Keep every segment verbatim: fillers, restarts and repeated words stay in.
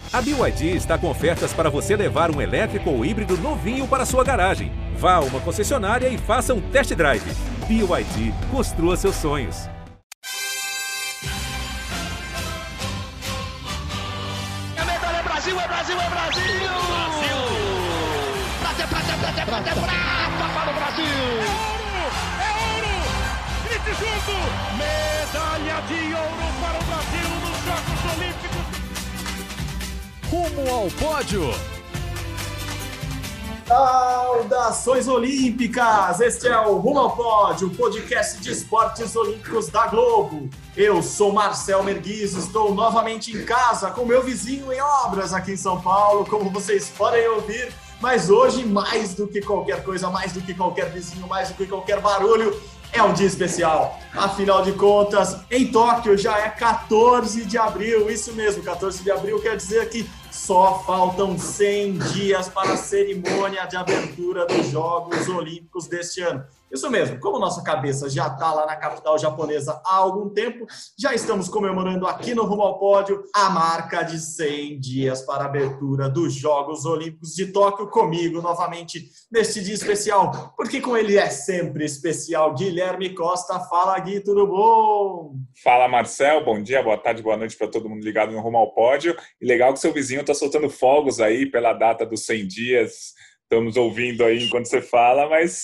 A B Y D está com ofertas para você levar um elétrico ou híbrido novinho para sua garagem. Vá a uma concessionária e faça um test drive. B Y D, construa seus sonhos. A medalha é Brasil, é Brasil, é Brasil! Brasil! Prata, prata, prata, prata, prata para o Brasil! É ouro! É ouro! Grite junto! Medalha de ouro para o Brasil nos Jogos Olímpicos! Rumo ao pódio! Saudações olímpicas! Este é o Rumo ao Pódio, o podcast de esportes olímpicos da Globo. Eu sou Marcel Merguiz, estou novamente em casa com meu vizinho em obras aqui em São Paulo, como vocês podem ouvir. Mas hoje, mais do que qualquer coisa, mais do que qualquer vizinho, mais do que qualquer barulho, é um dia especial. Afinal de contas, em Tóquio já é quatorze de abril, isso mesmo, quatorze de abril quer dizer que só faltam cem dias para a cerimônia de abertura dos Jogos Olímpicos deste ano. Isso mesmo, como nossa cabeça já está lá na capital japonesa há algum tempo, já estamos comemorando aqui no Rumo ao Pódio a marca de cem dias para a abertura dos Jogos Olímpicos de Tóquio, comigo novamente neste dia especial, porque com ele é sempre especial. Guilherme Costa, fala Gui, tudo bom? Fala Marcel, bom dia, boa tarde, boa noite para todo mundo ligado no Rumo ao Pódio. E legal que seu vizinho está soltando fogos aí pela data dos cem dias. Estamos ouvindo aí enquanto você fala, mas,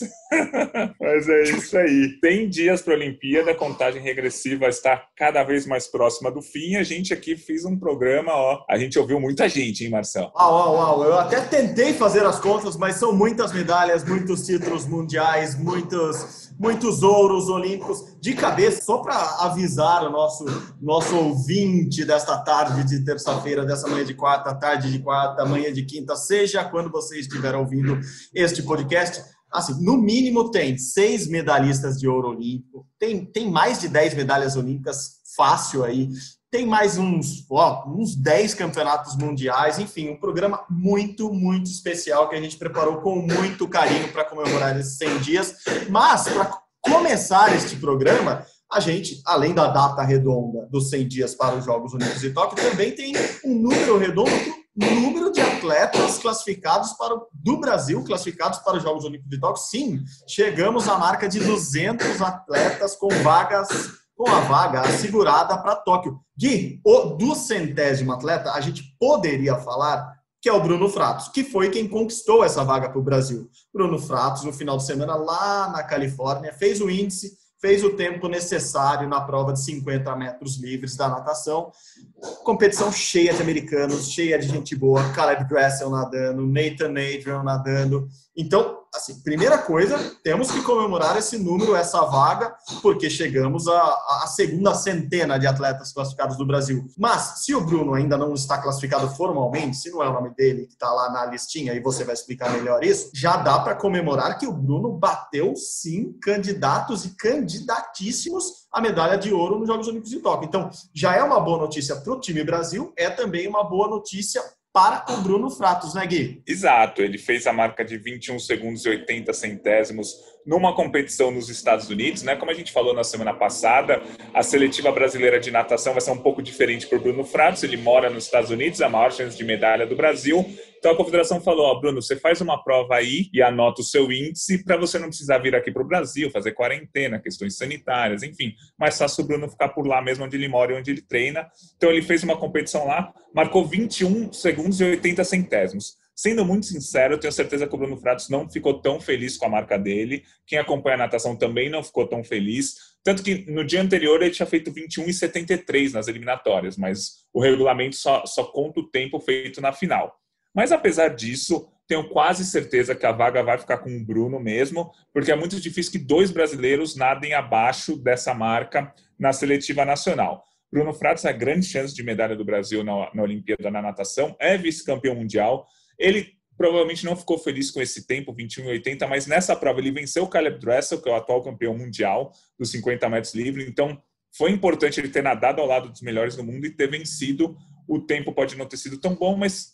mas é isso aí. cem dias para a Olimpíada, a contagem regressiva está cada vez mais próxima do fim. A gente aqui fez um programa, ó. A gente ouviu muita gente, hein, Marcel? Uau, uau, uau. Eu até tentei fazer as contas, mas são muitas medalhas, muitos títulos mundiais, muitos, muitos ouros olímpicos. De cabeça, só para avisar o nosso, nosso ouvinte desta tarde de terça-feira, dessa manhã de quarta, tarde de quarta, manhã de quinta, seja quando você estiver ouvindo este podcast, assim, no mínimo tem seis medalhistas de ouro olímpico, tem, tem mais de dez medalhas olímpicas, fácil aí, tem mais uns, ó, uns dez campeonatos mundiais, enfim, um programa muito, muito especial que a gente preparou com muito carinho para comemorar esses cem dias, mas para começar este programa, a gente, além da data redonda dos cem dias para os Jogos Olímpicos de Tóquio, também tem um número redondo número de atletas classificados para o, do Brasil, classificados para os Jogos Olímpicos de Tóquio. Sim, chegamos à marca de duzentos atletas com vagas, com a vaga assegurada para Tóquio. Gui, o do centésimo atleta, a gente poderia falar que é o Bruno Fratos, que foi quem conquistou essa vaga para o Brasil. Bruno Fratos, no final de semana, lá na Califórnia, fez o índice, fez o tempo necessário na prova de cinquenta metros livres da natação. Competição cheia de americanos, cheia de gente boa. Caleb Dressel nadando, Nathan Adrian nadando. Então, assim, primeira coisa, temos que comemorar esse número, essa vaga, porque chegamos à, à segunda centena de atletas classificados do Brasil. Mas, se o Bruno ainda não está classificado formalmente, se não é o nome dele que está lá na listinha, e você vai explicar melhor isso, já dá para comemorar que o Bruno bateu, sim, candidatos e candidatíssimos à medalha de ouro nos Jogos Olímpicos de Tóquio. Então, já é uma boa notícia para o time Brasil, é também uma boa notícia para o Bruno Fratos, né, Gui? Exato, ele fez a marca de vinte e um segundos e oitenta centésimos numa competição nos Estados Unidos, né? Como a gente falou na semana passada, a seletiva brasileira de natação vai ser um pouco diferente para o Bruno Fratos, ele mora nos Estados Unidos, a maior chance de medalha do Brasil. Então a confederação falou, ó, Bruno, você faz uma prova aí e anota o seu índice para você não precisar vir aqui para o Brasil, fazer quarentena, questões sanitárias, enfim. Mais fácil o Bruno ficar por lá mesmo onde ele mora e onde ele treina. Então ele fez uma competição lá, marcou vinte e um segundos e oitenta centésimos. Sendo muito sincero, eu tenho certeza que o Bruno Fratos não ficou tão feliz com a marca dele. Quem acompanha a natação também não ficou tão feliz. Tanto que no dia anterior ele tinha feito vinte e um e setenta e três nas eliminatórias, mas o regulamento só, só conta o tempo feito na final. Mas apesar disso, tenho quase certeza que a vaga vai ficar com o Bruno mesmo, porque é muito difícil que dois brasileiros nadem abaixo dessa marca na seletiva nacional. Bruno Fratos é a grande chance de medalha do Brasil na, na Olimpíada na natação, é vice-campeão mundial. Ele provavelmente não ficou feliz com esse tempo, vinte e um e oitenta, mas nessa prova ele venceu o Caleb Dressel, que é o atual campeão mundial dos cinquenta metros livre. Então foi importante ele ter nadado ao lado dos melhores do mundo e ter vencido. O tempo pode não ter sido tão bom, mas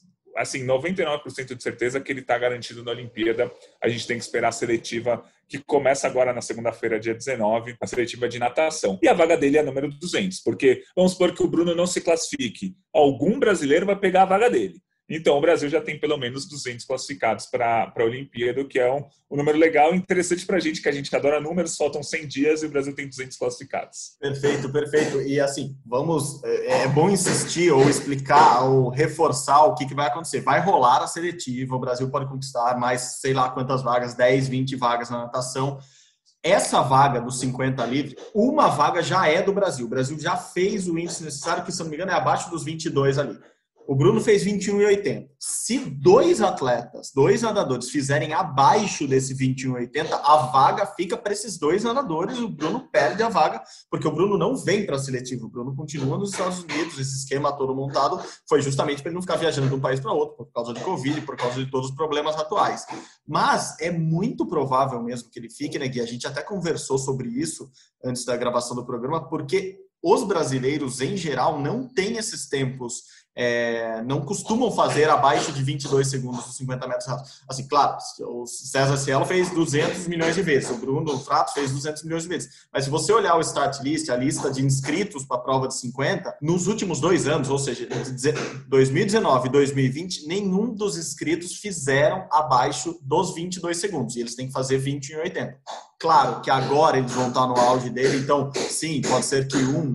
assim, noventa e nove por cento de certeza que ele está garantido na Olimpíada. A gente tem que esperar a seletiva que começa agora na segunda-feira, dia dezenove, a seletiva de natação. E a vaga dele é número duzentos, porque vamos supor que o Bruno não se classifique. Algum brasileiro vai pegar a vaga dele. Então, o Brasil já tem pelo menos duzentos classificados para a Olimpíada, o que é um, um número legal e interessante para a gente, que a gente adora números, faltam cem dias e o Brasil tem duzentos classificados. Perfeito, perfeito. E assim, vamos, é, é bom insistir ou explicar ou reforçar o que, que vai acontecer. Vai rolar a seletiva, o Brasil pode conquistar mais, sei lá quantas vagas, dez, vinte vagas na natação. Essa vaga dos cinquenta livre, uma vaga já é do Brasil. O Brasil já fez o índice necessário, que se não me engano é abaixo dos vinte e dois ali. O Bruno fez vinte e um e oitenta. Se dois atletas, dois nadadores fizerem abaixo desse vinte e um e oitenta, a vaga fica para esses dois nadadores. O Bruno perde a vaga, porque o Bruno não vem para a seletiva. O Bruno continua nos Estados Unidos. Esse esquema todo montado foi justamente para ele não ficar viajando de um país para outro, por causa de Covid, por causa de todos os problemas atuais. Mas é muito provável mesmo que ele fique, né, Gui? A gente até conversou sobre isso antes da gravação do programa, porque os brasileiros, em geral, não têm esses tempos. É, não costumam fazer abaixo de vinte e dois segundos nos cinquenta metros rasos. Assim, claro, o César Cielo fez duzentos milhões de vezes, o Bruno Fratos fez duzentos milhões de vezes. Mas se você olhar o start list, a lista de inscritos para a prova de cinquenta, nos últimos dois anos, ou seja, dois mil e dezenove e dois mil e vinte, nenhum dos inscritos fizeram abaixo dos vinte e dois segundos. E eles têm que fazer vinte e um e oitenta. Claro que agora eles vão estar no auge dele, então, sim, pode ser que um...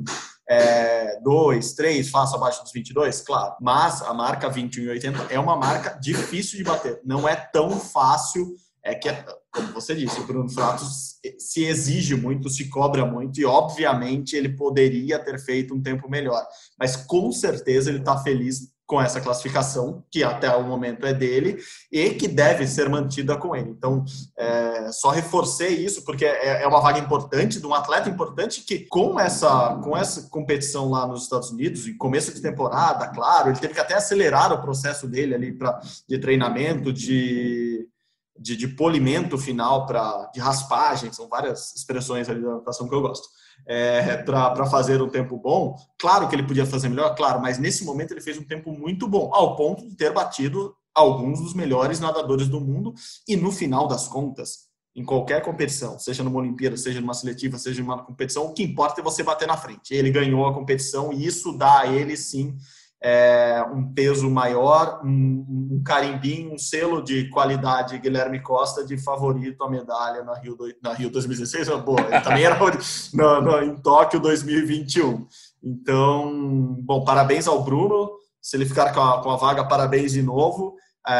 É, dois, três, faço abaixo dos vinte e dois, claro. Mas a marca vinte e um e oitenta é uma marca difícil de bater. Não é tão fácil. É que, como você disse, o Bruno Fratos se exige muito, se cobra muito e, obviamente, ele poderia ter feito um tempo melhor. Mas, com certeza, ele está feliz com essa classificação, que até o momento é dele, e que deve ser mantida com ele. Então, é, só reforcei isso, porque é, é uma vaga importante, de um atleta importante, que com essa, com essa competição lá nos Estados Unidos, em começo de temporada, claro, ele teve que até acelerar o processo dele ali pra, de treinamento, de... De, de polimento final, pra, de raspagem, são várias expressões ali da natação que eu gosto, é, para fazer um tempo bom. Claro que ele podia fazer melhor, claro, mas nesse momento ele fez um tempo muito bom, ao ponto de ter batido alguns dos melhores nadadores do mundo, e no final das contas, em qualquer competição, seja numa Olimpíada, seja numa seletiva, seja numa competição, o que importa é você bater na frente. Ele ganhou a competição e isso dá a ele, sim, É, um peso maior, um, um carimbinho, um selo de qualidade Guilherme Costa de favorito à medalha na Rio, do, na Rio dois mil e dezesseis. Boa, ele também era no, no, em Tóquio dois mil e vinte e um. Então, bom, parabéns ao Bruno. Se ele ficar com a, com a vaga, parabéns de novo.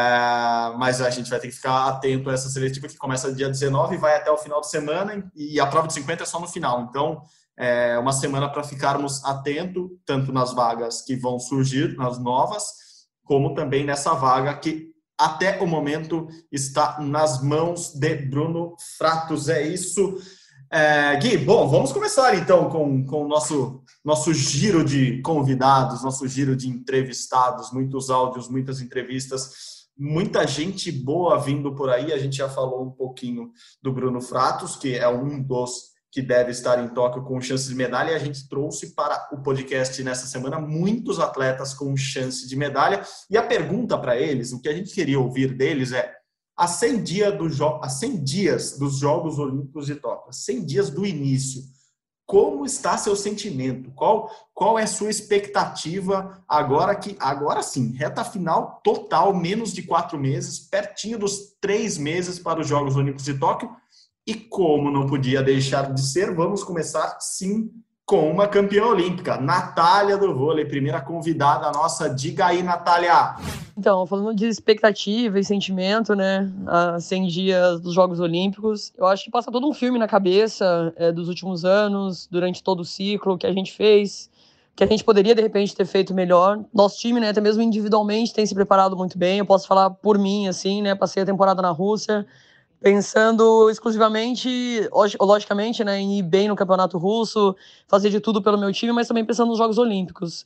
É, mas a gente vai ter que ficar atento a essa seletiva que começa dia dezenove e vai até o final de semana, e a prova de cinquenta é só no final. Então, é uma semana para ficarmos atentos, tanto nas vagas que vão surgir, nas novas, como também nessa vaga que até o momento está nas mãos de Bruno Fratos. É isso. É, Gui, bom, vamos começar então com, com o nosso, nosso giro de convidados, nosso giro de entrevistados, muitos áudios, muitas entrevistas, muita gente boa vindo por aí. A gente já falou um pouquinho do Bruno Fratos, que é um dos que deve estar em Tóquio com chance de medalha, e a gente trouxe para o podcast nessa semana muitos atletas com chance de medalha, e a pergunta para eles, o que a gente queria ouvir deles é, há cem dias, do jo- há cem dias dos Jogos Olímpicos de Tóquio, cem dias do início, como está seu sentimento? Qual, qual é sua expectativa agora que, agora sim, reta final total, menos de quatro meses, pertinho dos três meses para os Jogos Olímpicos de Tóquio? E como não podia deixar de ser, vamos começar, sim, com uma campeã olímpica, Natália do vôlei, primeira convidada nossa. Diga aí, Natália. Então, falando de expectativa e sentimento, né, há cem dias dos Jogos Olímpicos, eu acho que passa todo um filme na cabeça é, dos últimos anos, durante todo o ciclo que a gente fez, que a gente poderia, de repente, ter feito melhor. Nosso time, né, até mesmo individualmente, tem se preparado muito bem. Eu posso falar por mim, assim, né, passei a temporada na Rússia, pensando exclusivamente, logicamente, né, em ir bem no campeonato russo, fazer de tudo pelo meu time, mas também pensando nos Jogos Olímpicos.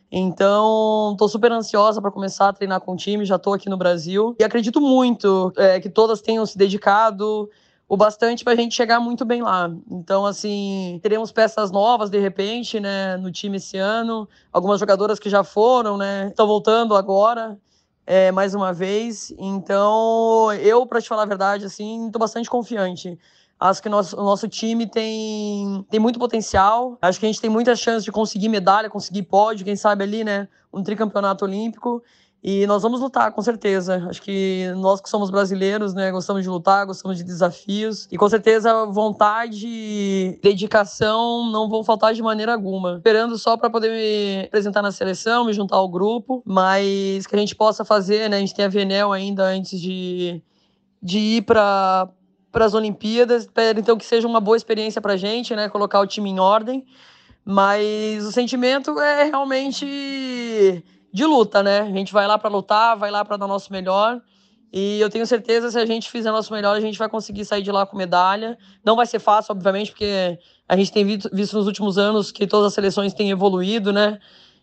Então, estou super ansiosa para começar a treinar com o time, já estou aqui no Brasil. E acredito muito é, que todas tenham se dedicado o bastante para a gente chegar muito bem lá. Então, assim, teremos peças novas, de repente, né, no time esse ano. Algumas jogadoras que já foram, né, estão voltando agora. é, mais uma vez. Então, eu, para te falar a verdade, assim, estou bastante confiante. Acho que nosso, o nosso time tem, tem muito potencial. Acho que a gente tem muitas chances de conseguir medalha, conseguir pódio, quem sabe ali, né? Um tricampeonato olímpico. E nós vamos lutar, com certeza. Acho que nós que somos brasileiros, né, gostamos de lutar, gostamos de desafios. E com certeza vontade e dedicação não vão faltar de maneira alguma. Esperando só para poder me apresentar na seleção, me juntar ao grupo. Mas que a gente possa fazer, né? A gente tem a Venel ainda antes de, de ir para as Olimpíadas. Espero então que seja uma boa experiência para a gente, né? Colocar o time em ordem. Mas o sentimento é realmente de luta, né? A gente vai lá para lutar, vai lá para dar nosso melhor. E eu tenho certeza que se a gente fizer nosso melhor, a gente vai conseguir sair de lá com medalha. Não vai ser fácil, obviamente, porque a gente tem visto nos últimos anos que todas as seleções têm evoluído, né?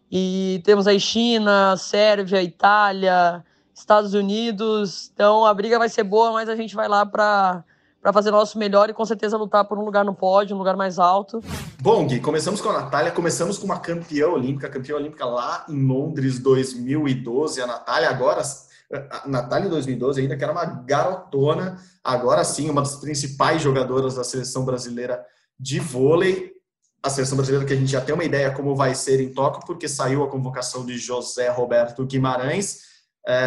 E temos aí China, Sérvia, Itália, Estados Unidos. Então a briga vai ser boa, mas a gente vai lá para para fazer o nosso melhor e com certeza lutar por um lugar no pódio, um lugar mais alto. Bom, Gui, começamos com a Natália, começamos com uma campeã olímpica, campeã olímpica lá em Londres dois mil e doze, a Natália agora, a Natália em dois mil e doze ainda que era uma garotona, agora sim uma das principais jogadoras da seleção brasileira de vôlei, a seleção brasileira que a gente já tem uma ideia como vai ser em Tóquio, porque saiu a convocação de José Roberto Guimarães. É,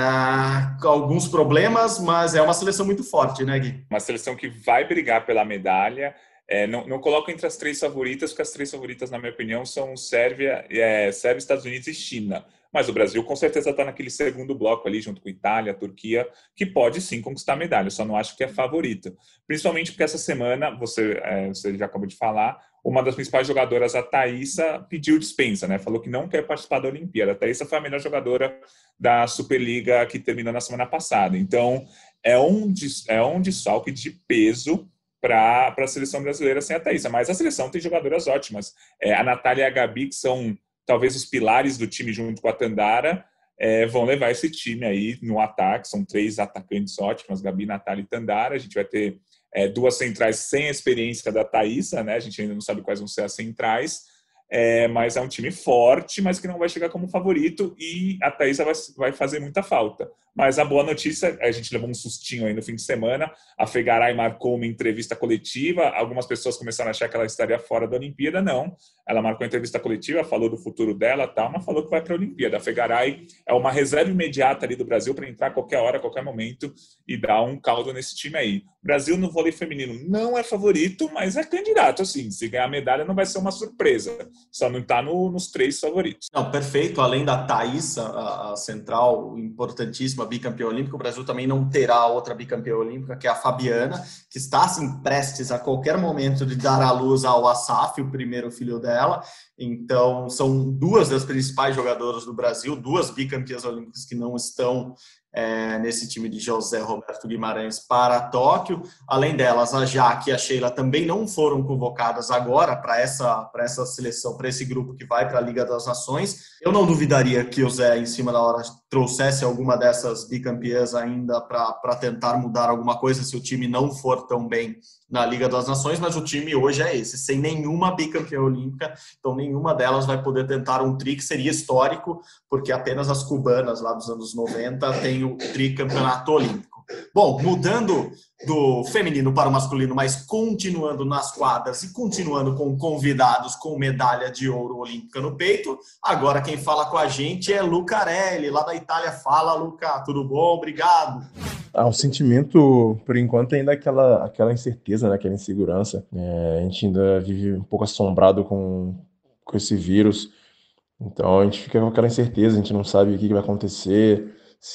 alguns problemas, mas é uma seleção muito forte, né, Gui? Uma seleção que vai brigar pela medalha. É, não, não coloco entre as três favoritas, porque as três favoritas, na minha opinião, são Sérvia, é, Sérvia, Estados Unidos e China. Mas o Brasil com certeza está naquele segundo bloco ali, junto com Itália, Turquia, que pode sim conquistar a medalha, só não acho que é favorito. Principalmente porque essa semana, você, é, você já acabou de falar, uma das principais jogadoras, a Thaísa, pediu dispensa, né? Falou que não quer participar da Olimpíada. A Thaísa foi a melhor jogadora da Superliga que terminou na semana passada. Então, é um, é um desfalque de peso para a seleção brasileira sem a Thaísa. Mas a seleção tem jogadoras ótimas. É, a Natália e a Gabi, que são talvez os pilares do time junto com a Tandara, é, vão levar esse time aí no ataque. São três atacantes ótimas, Gabi, Natália e Tandara. A gente vai ter é, duas centrais sem a experiência da Thaísa, né? A gente ainda não sabe quais vão ser as centrais. É, mas é um time forte, mas que não vai chegar como favorito, e a Thaísa vai, vai fazer muita falta. Mas a boa notícia, a gente levou um sustinho aí no fim de semana, a Fegaray marcou uma entrevista coletiva, algumas pessoas começaram a achar que ela estaria fora da Olimpíada, não, ela marcou uma entrevista coletiva, falou do futuro dela, tal, mas falou que vai para a Olimpíada. A Fegaray é uma reserva imediata ali do Brasil para entrar a qualquer hora, a qualquer momento, e dar um caldo nesse time aí. O Brasil no vôlei feminino não é favorito, mas é candidato, assim, se ganhar a medalha não vai ser uma surpresa. Só não está no, nos três favoritos. Não, perfeito. Além da Thaísa, a, a central importantíssima, bicampeã olímpica, o Brasil também não terá outra bicampeã olímpica, que é a Fabiana, que está assim, prestes a qualquer momento de dar à luz ao Asaf, o primeiro filho dela. Então, são duas das principais jogadoras do Brasil, duas bicampeãs olímpicas que não estão É, nesse time de José Roberto Guimarães para Tóquio. Além delas, a Jaque e a Sheila também não foram convocadas agora para essa, para essa seleção, para esse grupo que vai para a Liga das Nações. Eu não duvidaria que o Zé, em cima da hora, trouxesse alguma dessas bicampeãs ainda para tentar mudar alguma coisa se o time não for tão bem na Liga das Nações, mas o time hoje é esse, sem nenhuma bicampeã olímpica, então nenhuma delas vai poder tentar um tri, que seria histórico, porque apenas as cubanas lá dos anos noventa têm o tricampeonato olímpico. Bom, mudando do feminino para o masculino, mas continuando nas quadras e continuando com convidados com medalha de ouro olímpica no peito, agora quem fala com a gente é Lucarelli, lá da Itália. Fala, Luca, tudo bom? Obrigado. Ah, o sentimento, por enquanto, ainda é aquela, aquela incerteza, né? Aquela insegurança. É, a gente ainda vive um pouco assombrado com, com esse vírus, então a gente fica com aquela incerteza, a gente não sabe o que vai acontecer,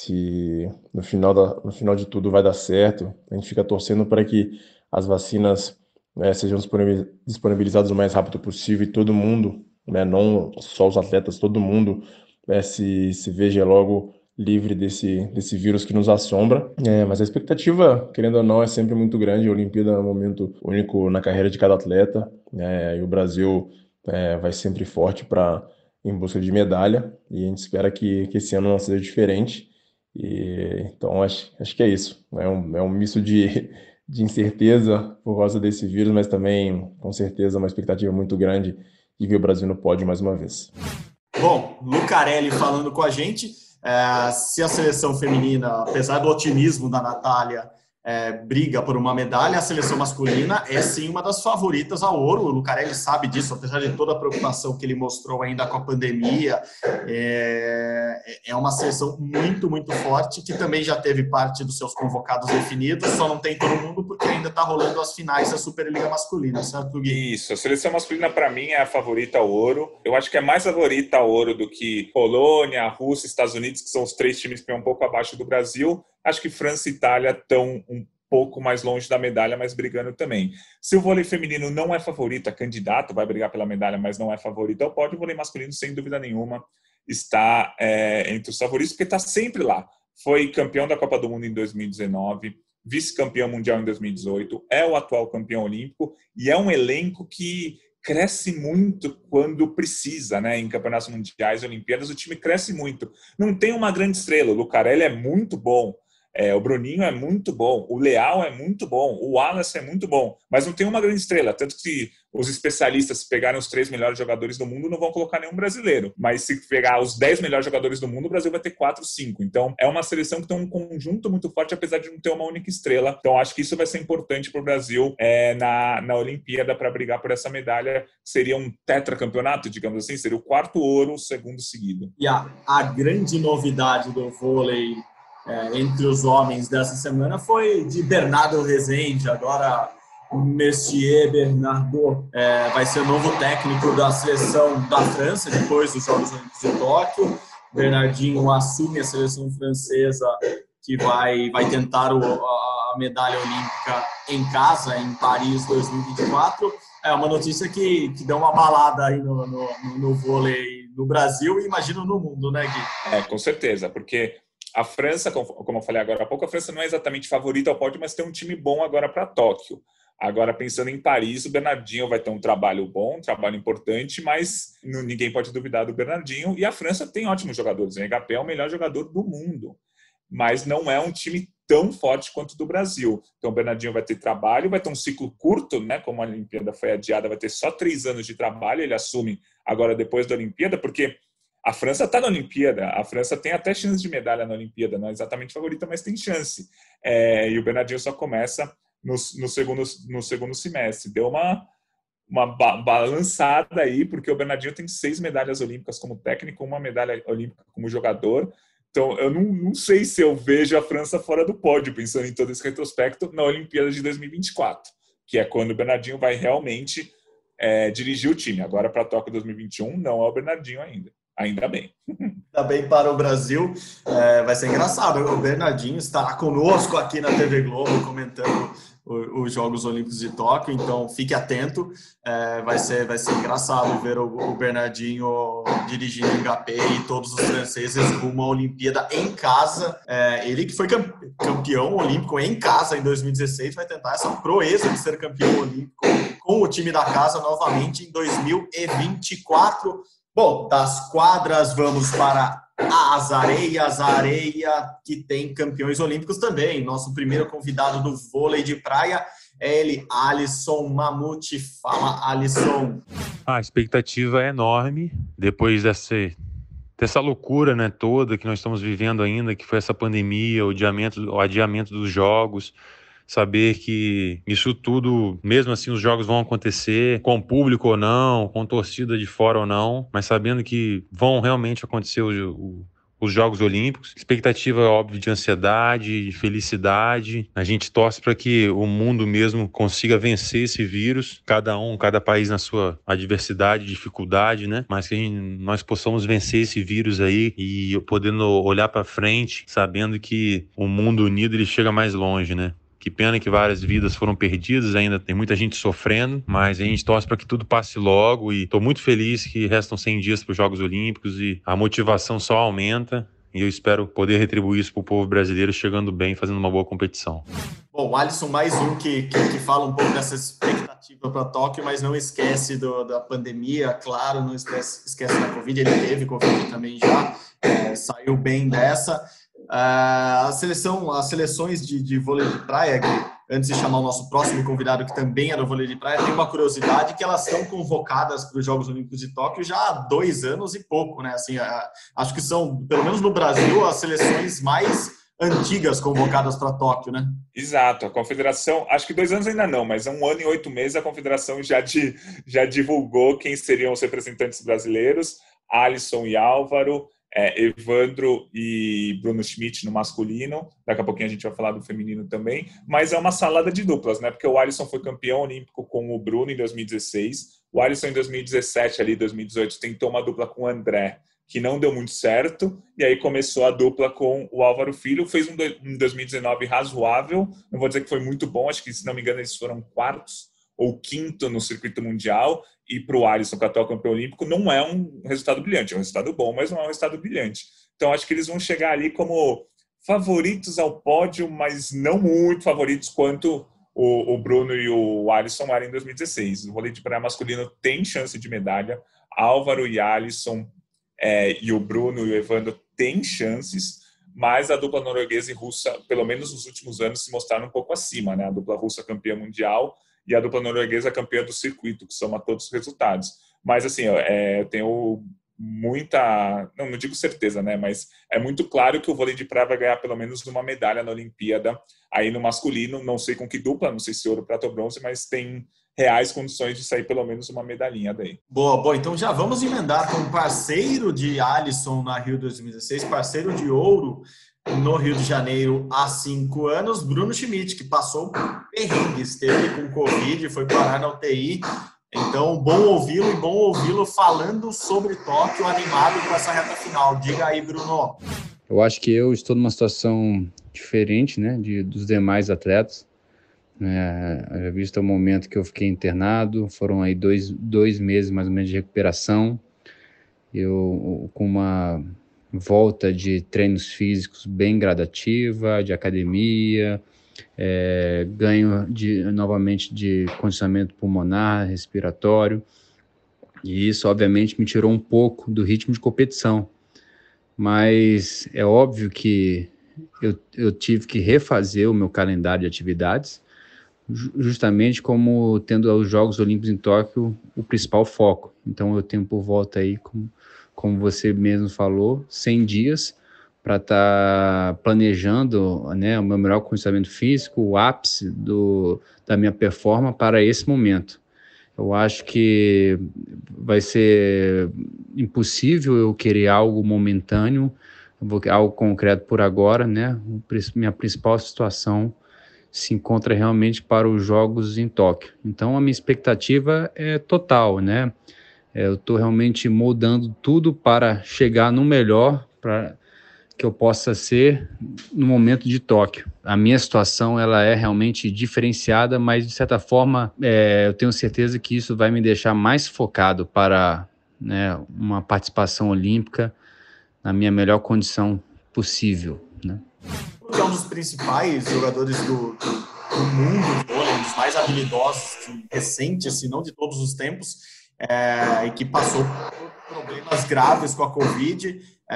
se no final, da, no final de tudo vai dar certo. A gente fica torcendo para que as vacinas, né, sejam disponibilizadas o mais rápido possível e todo mundo, né, não só os atletas, todo mundo, né, se, se veja logo livre desse, desse vírus que nos assombra. É, mas a expectativa, querendo ou não, é sempre muito grande. A Olimpíada é um momento único na carreira de cada atleta, né, e o Brasil é, vai sempre forte para em busca de medalha, e a gente espera que, que esse ano não seja diferente. E, então acho, acho que é isso, é um, é um misto de, de incerteza por causa desse vírus, mas também com certeza uma expectativa muito grande de ver o Brasil no pódio mais uma vez. Bom, Lucarelli falando com a gente. É, se a seleção feminina, apesar do otimismo da Natália, É, briga por uma medalha, a seleção masculina é sim uma das favoritas ao ouro. O Lucarelli sabe disso, apesar de toda a preocupação que ele mostrou ainda com a pandemia. É, é uma seleção muito, muito forte, que também já teve parte dos seus convocados definidos, só não tem todo mundo porque ainda está rolando as finais da Superliga Masculina, certo, Gui? Isso, a seleção masculina para mim é a favorita ao ouro. Eu acho que é mais favorita ao ouro do que Polônia, Rússia, Estados Unidos, que são os três times que estão um pouco abaixo do Brasil. Acho que França e Itália estão um pouco mais longe da medalha, mas brigando também. Se o vôlei feminino não é favorito, é candidato, vai brigar pela medalha, mas não é favorito ao pódio, o vôlei masculino, sem dúvida nenhuma, está é, entre os favoritos, porque está sempre lá. Foi campeão da Copa do Mundo em dois mil e dezenove, vice-campeão mundial em dois mil e dezoito, é o atual campeão olímpico e é um elenco que cresce muito quando precisa, né? Em campeonatos mundiais e Olimpíadas, o time cresce muito. Não tem uma grande estrela, o Lucarelli é muito bom, É, o Bruninho é muito bom, o Leal é muito bom, o Wallace é muito bom, mas não tem uma grande estrela, tanto que os especialistas, se pegarem os três melhores jogadores do mundo, não vão colocar nenhum brasileiro, mas se pegar os dez melhores jogadores do mundo, o Brasil vai ter quatro, cinco, então é uma seleção que tem um conjunto muito forte, apesar de não ter uma única estrela, então acho que isso vai ser importante para o Brasil é, na, na Olimpíada, para brigar por essa medalha, seria um tetracampeonato, digamos assim, seria o quarto ouro, o segundo seguido. E a, a grande novidade do vôlei É, entre os homens dessa semana foi de Bernardo Rezende, agora o Messier Bernardo é, vai ser o novo técnico da seleção da França depois dos Jogos Olímpicos de Tóquio. Bernardinho assume a seleção francesa que vai, vai tentar o, a medalha olímpica em casa, em Paris dois mil e vinte e quatro. É uma notícia que, que deu uma balada aí no, no, no vôlei no Brasil e imagino no mundo, né, Gui? É, com certeza, porque a França, como eu falei agora há pouco, a França não é exatamente favorita ao pódio, mas tem um time bom agora para Tóquio. Agora, pensando em Paris, o Bernardinho vai ter um trabalho bom, um trabalho importante, mas ninguém pode duvidar do Bernardinho. E a França tem ótimos jogadores. O Mbappé é o melhor jogador do mundo, mas não é um time tão forte quanto o do Brasil. Então, o Bernardinho vai ter trabalho, vai ter um ciclo curto, né? Como a Olimpíada foi adiada, vai ter só três anos de trabalho. Ele assume agora depois da Olimpíada, porque a França está na Olimpíada, a França tem até chance de medalha na Olimpíada, não é exatamente favorita, mas tem chance. É, e o Bernardinho só começa no, no, segundo, no segundo semestre. Deu uma, uma ba- balançada aí, porque o Bernardinho tem seis medalhas olímpicas como técnico, uma medalha olímpica como jogador. Então, eu não, não sei se eu vejo a França fora do pódio, pensando em todo esse retrospecto, na Olimpíada de dois mil e vinte e quatro, que é quando o Bernardinho vai realmente é, dirigir o time. Agora, para a Tóquio dois mil e vinte e um, não é o Bernardinho ainda. Ainda bem. Ainda bem para o Brasil. É, vai ser engraçado. O Bernardinho estará conosco aqui na T V Globo comentando os Jogos Olímpicos de Tóquio, então fique atento. É, vai ser, vai ser engraçado ver o, o Bernardinho dirigindo o Mbappé e todos os franceses rumo à Olimpíada em casa. É, ele que foi campeão olímpico em casa em dois mil e dezesseis, vai tentar essa proeza de ser campeão olímpico com o time da casa novamente em dois mil e vinte e quatro. Bom, das quadras vamos para as areias, a areia que tem campeões olímpicos também. Nosso primeiro convidado do vôlei de praia é ele, Alisson Mamute. Fala, Alisson. A expectativa é enorme depois dessa, dessa loucura, né, toda que nós estamos vivendo ainda, que foi essa pandemia, o adiamento, o adiamento dos jogos. Saber que isso tudo, mesmo assim, os jogos vão acontecer, com público ou não, com torcida de fora ou não, mas sabendo que vão realmente acontecer o, o, os Jogos Olímpicos. Expectativa, óbvio, de ansiedade, de felicidade. A gente torce para que o mundo mesmo consiga vencer esse vírus, cada um, cada país na sua adversidade, dificuldade, né? Mas que a gente, nós possamos vencer esse vírus aí e podendo olhar para frente, sabendo que o mundo unido ele chega mais longe, né? Que pena que várias vidas foram perdidas, ainda tem muita gente sofrendo, mas a gente torce para que tudo passe logo e estou muito feliz que restam cem dias para os Jogos Olímpicos e a motivação só aumenta e eu espero poder retribuir isso para o povo brasileiro chegando bem, fazendo uma boa competição. Bom, Alisson, mais um que, que, que fala um pouco dessa expectativa para Tóquio, mas não esquece do, da pandemia, claro, não esquece, esquece da Covid, ele teve Covid também já, é, saiu bem dessa. Uh, a seleção, as seleções de, de vôlei de praia, antes de chamar o nosso próximo convidado, que também é do vôlei de praia, tem uma curiosidade que elas são convocadas para os Jogos Olímpicos de Tóquio já há dois anos e pouco, né? Assim, acho que são, pelo menos no Brasil, as seleções mais antigas convocadas para Tóquio, né? Exato. A confederação, acho que dois anos ainda não, mas há um ano e oito meses a confederação já, de, já divulgou quem seriam os representantes brasileiros, Alisson e Álvaro, É, Evandro e Bruno Schmidt no masculino, daqui a pouquinho a gente vai falar do feminino também, mas é uma salada de duplas, né? Porque o Alisson foi campeão olímpico com o Bruno em dois mil e dezesseis, o Alisson em dois mil e dezessete, ali dois mil e dezoito, tentou uma dupla com o André, que não deu muito certo, e aí começou a dupla com o Álvaro Filho, fez um, um dois mil e dezenove razoável, não vou dizer que foi muito bom, acho que, se não me engano, eles foram quartos ou quinto no circuito mundial, e para o Alisson, que é atual campeão olímpico, não é um resultado brilhante, é um resultado bom, mas não é um resultado brilhante. Então, acho que eles vão chegar ali como favoritos ao pódio, mas não muito favoritos quanto o, o Bruno e o Alisson eram em dois mil e dezesseis. O vôlei de praia masculino tem chance de medalha, Álvaro e Alisson é, e o Bruno e o Evandro têm chances, mas a dupla norueguesa e russa, pelo menos nos últimos anos, se mostraram um pouco acima, né? A dupla russa campeã mundial e a dupla norueguesa campeã do circuito, que soma todos os resultados. Mas, assim, é, eu tenho muita... Não, não digo certeza, né? Mas é muito claro que o vôlei de praia vai ganhar pelo menos uma medalha na Olimpíada. Aí no masculino, não sei com que dupla, não sei se ouro, prata ou bronze, mas tem reais condições de sair pelo menos uma medalhinha daí. Boa, boa. Então já vamos emendar com parceiro de Alisson na Rio dois mil e dezesseis, parceiro de ouro no Rio de Janeiro há cinco anos, Bruno Schmidt, que passou perrengues, esteve com Covid, foi parar na U T I. Então, bom ouvi-lo e bom ouvi-lo falando sobre Tóquio, animado com essa reta final. Diga aí, Bruno. Eu acho que eu estou numa situação diferente, né, de, dos demais atletas. É, visto o momento que eu fiquei internado, foram aí dois, dois meses mais ou menos de recuperação. Eu com uma volta de treinos físicos bem gradativa, de academia, é, ganho de, novamente de condicionamento pulmonar, respiratório, e isso obviamente me tirou um pouco do ritmo de competição, mas é óbvio que eu, eu tive que refazer o meu calendário de atividades, justamente como tendo os Jogos Olímpicos em Tóquio o principal foco. Então eu tenho por volta aí, como, como você mesmo falou, cem dias para estar tá planejando, né, o meu melhor condicionamento físico, o ápice do, da minha performance para esse momento. Eu acho que vai ser impossível eu querer algo momentâneo, algo concreto por agora, né? Minha principal situação se encontra realmente para os Jogos em Tóquio. Então, a minha expectativa é total, né? Eu estou realmente moldando tudo para chegar no melhor para que eu possa ser no momento de Tóquio. A minha situação ela é realmente diferenciada, mas, de certa forma, é, eu tenho certeza que isso vai me deixar mais focado para, né, uma participação olímpica na minha melhor condição possível, né? É um dos principais jogadores do, do mundo, um dos mais habilidosos recentes, se não de todos os tempos, é, e que passou por problemas graves com a Covid,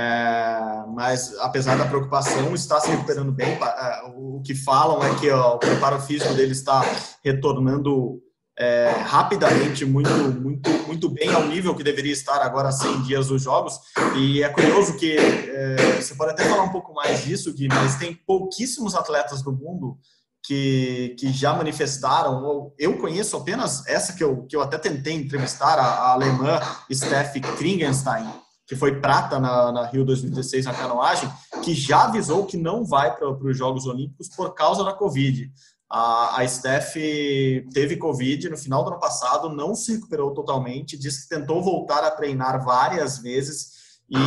é, mas apesar da preocupação, está se recuperando bem. O que falam é que ó, o preparo físico dele está retornando é, rapidamente, muito, muito, muito bem ao nível que deveria estar agora há cem dias dos Jogos. E é curioso que, é, você pode até falar um pouco mais disso, Gui, mas tem pouquíssimos atletas do mundo que, que já manifestaram. Eu conheço apenas essa que eu, que eu até tentei entrevistar, a, a alemã Steffi Kringenstein, que foi prata na, na Rio dois mil e dezesseis na canoagem, que já avisou que não vai para os Jogos Olímpicos por causa da Covid. A, a Steph teve Covid no final do ano passado, não se recuperou totalmente, disse que tentou voltar a treinar várias vezes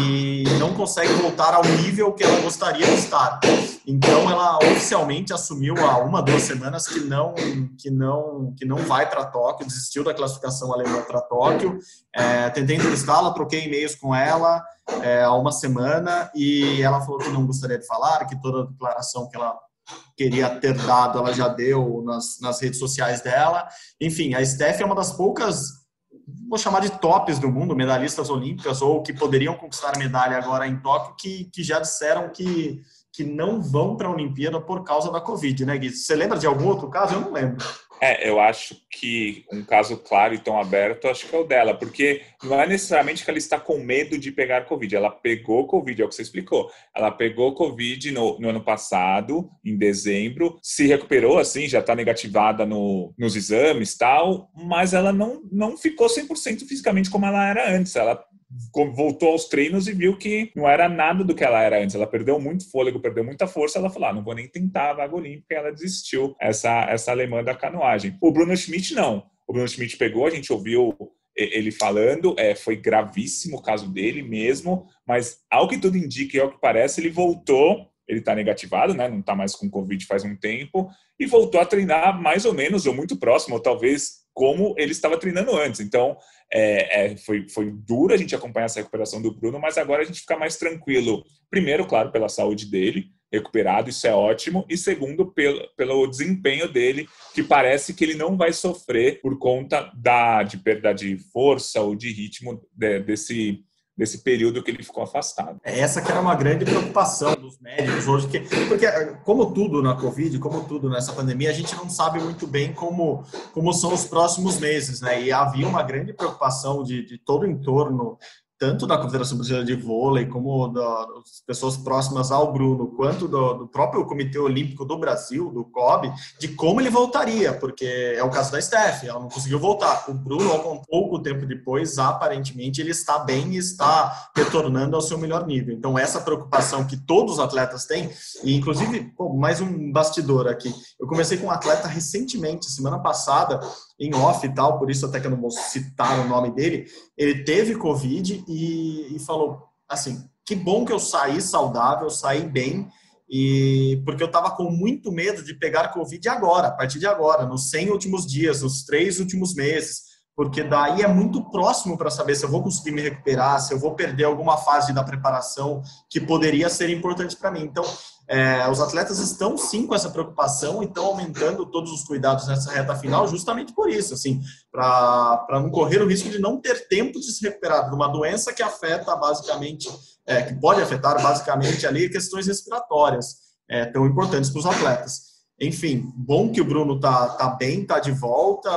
e não consegue voltar ao nível que ela gostaria de estar. Então ela oficialmente assumiu há uma, duas semanas que não, que não, que não vai para Tóquio, desistiu da classificação alemã para Tóquio. É, tentei entrevistá-la, troquei e-mails com ela é, há uma semana e ela falou que não gostaria de falar, que toda a declaração que ela queria ter dado, ela já deu nas, nas redes sociais dela. Enfim, a Steph é uma das poucas, vou chamar de tops do mundo, medalhistas olímpicas ou que poderiam conquistar medalha agora em Tóquio, que, que já disseram que, que não vão para a Olimpíada por causa da Covid, né, Gui? Você lembra de algum outro caso? Eu não lembro. É, eu acho que um caso claro e tão aberto, acho que é o dela, porque não é necessariamente que ela está com medo de pegar Covid, ela pegou Covid, é o que você explicou, ela pegou Covid no, no ano passado, em dezembro, se recuperou, assim, já está negativada no, nos exames e tal, mas ela não, não ficou cem por cento fisicamente como ela era antes, ela voltou aos treinos e viu que não era nada do que ela era antes. Ela perdeu muito fôlego, perdeu muita força. Ela falou, ah, não vou nem tentar a vaga olímpica. E ela desistiu, essa, essa alemã da canoagem. O Bruno Schmidt, não. O Bruno Schmidt pegou, a gente ouviu ele falando, é, foi gravíssimo o caso dele mesmo, mas ao que tudo indica e ao que parece, ele voltou, ele está negativado, né? Não está mais com Covid faz um tempo, e voltou a treinar mais ou menos, ou muito próximo, ou talvez como ele estava treinando antes. Então, é, é, foi, foi duro a gente acompanhar essa recuperação do Bruno, mas agora a gente fica mais tranquilo. Primeiro, claro, pela saúde dele, recuperado, isso é ótimo. E segundo, pelo, pelo desempenho dele, que parece que ele não vai sofrer por conta da, de perda de força ou de ritmo de, desse... desse período que ele ficou afastado. Essa que era uma grande preocupação dos médicos hoje, que, porque como tudo na Covid, como tudo nessa pandemia, a gente não sabe muito bem como, como são os próximos meses, né? E havia uma grande preocupação de, de todo o entorno, tanto da Confederação Brasileira de Vôlei, como das pessoas próximas ao Bruno, quanto do, do próprio Comitê Olímpico do Brasil, do C O B, de como ele voltaria, porque é o caso da Steph, ela não conseguiu voltar. O Bruno, pouco tempo depois, aparentemente, ele está bem e está retornando ao seu melhor nível. Então, essa preocupação que todos os atletas têm, e inclusive, pô, mais um bastidor aqui, eu comecei com um atleta recentemente, semana passada, em off e tal, por isso até que eu não vou citar o nome dele, ele teve Covid e, e falou assim, que bom que eu saí saudável, saí bem, e porque eu estava com muito medo de pegar Covid agora, a partir de agora, nos cem últimos dias, nos três últimos meses, porque daí é muito próximo para saber se eu vou conseguir me recuperar, se eu vou perder alguma fase da preparação que poderia ser importante para mim. Então, É, os atletas estão sim com essa preocupação e estão aumentando todos os cuidados nessa reta final justamente por isso, assim, para não correr o risco de não ter tempo de se recuperar de uma doença que afeta basicamente, é, que pode afetar basicamente ali questões respiratórias é, tão importantes para os atletas. Enfim, bom que o Bruno tá, tá bem, tá de volta,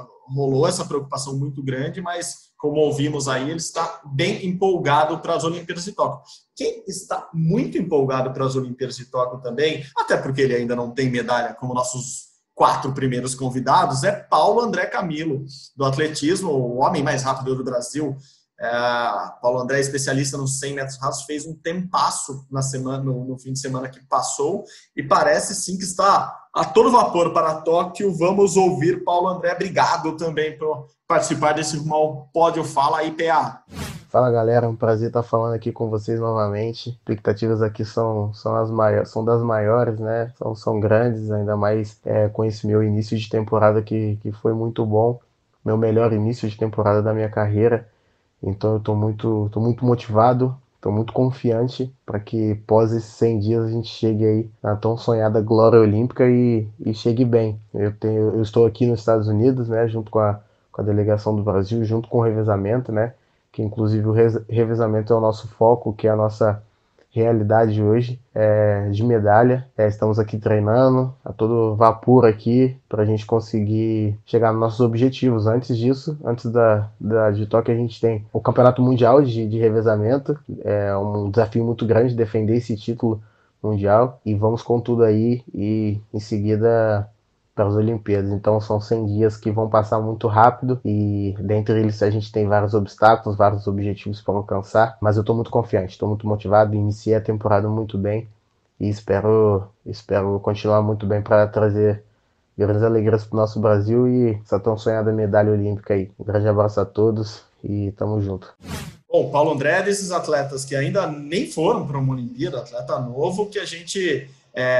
rolou essa preocupação muito grande, mas como ouvimos aí, ele está bem empolgado para as Olimpíadas de Tóquio. Quem está muito empolgado para as Olimpíadas de Tóquio também, até porque ele ainda não tem medalha como nossos quatro primeiros convidados, é Paulo André Camilo, do atletismo, o homem mais rápido do Brasil. É, Paulo André, especialista nos cem metros rasos, fez um tempasso na semana, no, no fim de semana que passou e parece sim que está a todo vapor para Tóquio. Vamos ouvir Paulo André. Obrigado também por participar desse Rumo ao Pódio. Fala aí, P A. Fala, galera, é um prazer estar falando aqui com vocês novamente. Expectativas aqui são, são, as maiores, são das maiores, né? São, são grandes, ainda mais é, com esse meu início de temporada que, que foi muito bom. Meu melhor início de temporada da minha carreira. Então eu estou muito, tô muito motivado, estou muito confiante para que pós esses cem dias a gente chegue aí na tão sonhada glória olímpica e, e chegue bem. Eu, tenho, eu estou aqui nos Estados Unidos, né, junto com a, com a delegação do Brasil, junto com o revezamento, né, que inclusive o revezamento é o nosso foco, que é a nossa realidade hoje, é, de medalha. É, estamos aqui treinando a todo vapor aqui para a gente conseguir chegar nos nossos objetivos. Antes disso, antes da, da de Tóquio, a gente tem o Campeonato Mundial de, de Revezamento. É um desafio muito grande defender esse título mundial e vamos com tudo aí e em seguida para as Olimpíadas. Então são cem dias que vão passar muito rápido e dentre eles a gente tem vários obstáculos, vários objetivos para alcançar, mas eu estou muito confiante, estou muito motivado, iniciei a temporada muito bem e espero, espero continuar muito bem para trazer grandes alegrias para o nosso Brasil e essa tão sonhada medalha olímpica aí. Um grande abraço a todos e tamo junto. Bom, Paulo André é desses atletas que ainda nem foram para uma Olimpíada, atleta novo, que a gente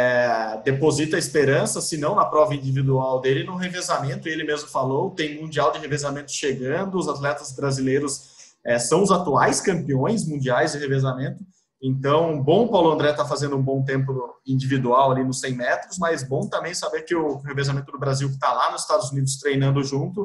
é, deposita esperança, se não na prova individual dele, no revezamento. Ele mesmo falou, tem Mundial de Revezamento chegando, os atletas brasileiros é, são os atuais campeões mundiais de revezamento. Então, bom o Paulo André está fazendo um bom tempo individual ali nos cem metros, mas bom também saber que o revezamento do Brasil, que está lá nos Estados Unidos treinando junto,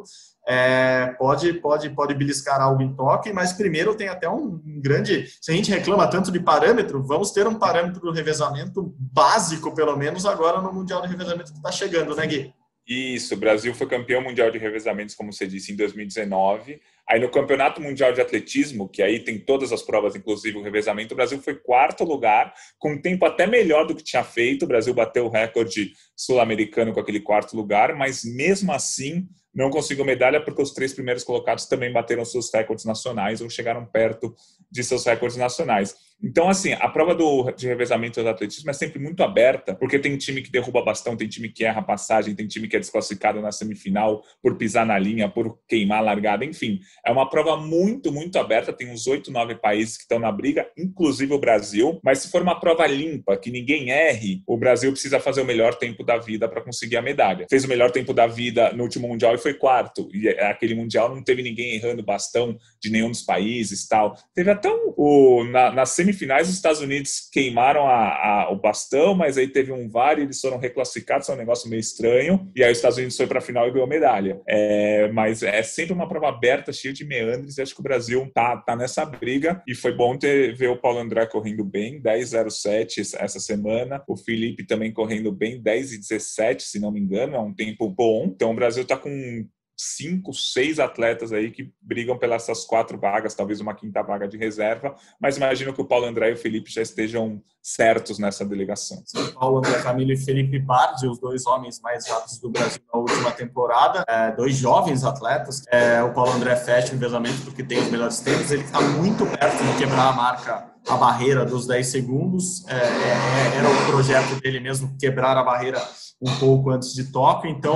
é, pode, pode, pode beliscar algo em Tóquio, mas primeiro tem até um grande... Se a gente reclama tanto de parâmetro, vamos ter um parâmetro do revezamento básico, pelo menos agora no Mundial de Revezamento que está chegando, né, Gui? Isso, o Brasil foi campeão mundial de revezamentos, como você disse, em dois mil e dezenove. Aí no Campeonato Mundial de Atletismo, que aí tem todas as provas, inclusive o revezamento, o Brasil foi quarto lugar, com um tempo até melhor do que tinha feito. O Brasil bateu o recorde sul-americano com aquele quarto lugar, mas mesmo assim não conseguiu medalha porque os três primeiros colocados também bateram seus recordes nacionais ou chegaram perto de seus recordes nacionais. Então, assim, a prova do, de revezamento do atletismo é sempre muito aberta, porque tem time que derruba bastão, tem time que erra a passagem, tem time que é desclassificado na semifinal por pisar na linha, por queimar a largada, enfim. É uma prova muito, muito aberta, tem uns oito, nove países que estão na briga, inclusive o Brasil, mas se for uma prova limpa, que ninguém erre, o Brasil precisa fazer o melhor tempo da vida para conseguir a medalha. Fez o melhor tempo da vida no último Mundial e foi quarto, e aquele Mundial não teve ninguém errando bastão de nenhum dos países, tal. Teve até um, o, na, na semifinal finais, os Estados Unidos queimaram a, a, o bastão, mas aí teve um V A R e eles foram reclassificados, é um negócio meio estranho, e aí os Estados Unidos foi para a final e ganhou medalha. É, mas é sempre uma prova aberta, cheia de meandres, e acho que o Brasil tá, tá nessa briga, e foi bom ter, ver o Paulo André correndo bem, dez zero sete essa semana, o Felipe também correndo bem, dez e dezessete, se não me engano, é um tempo bom. Então o Brasil tá com cinco, seis atletas aí que brigam pelas essas quatro vagas, talvez uma quinta vaga de reserva, mas imagino que o Paulo André e o Felipe já estejam certos nessa delegação. Sim, Paulo André Camilo e Felipe Bardi, os dois homens mais rápidos do Brasil na última temporada, é, dois jovens atletas, é, o Paulo André fecha o revezamento porque tem os melhores tempos, ele está muito perto de quebrar a marca, a barreira dos dez segundos, é, é, era o projeto dele mesmo, quebrar a barreira um pouco antes de Tóquio, então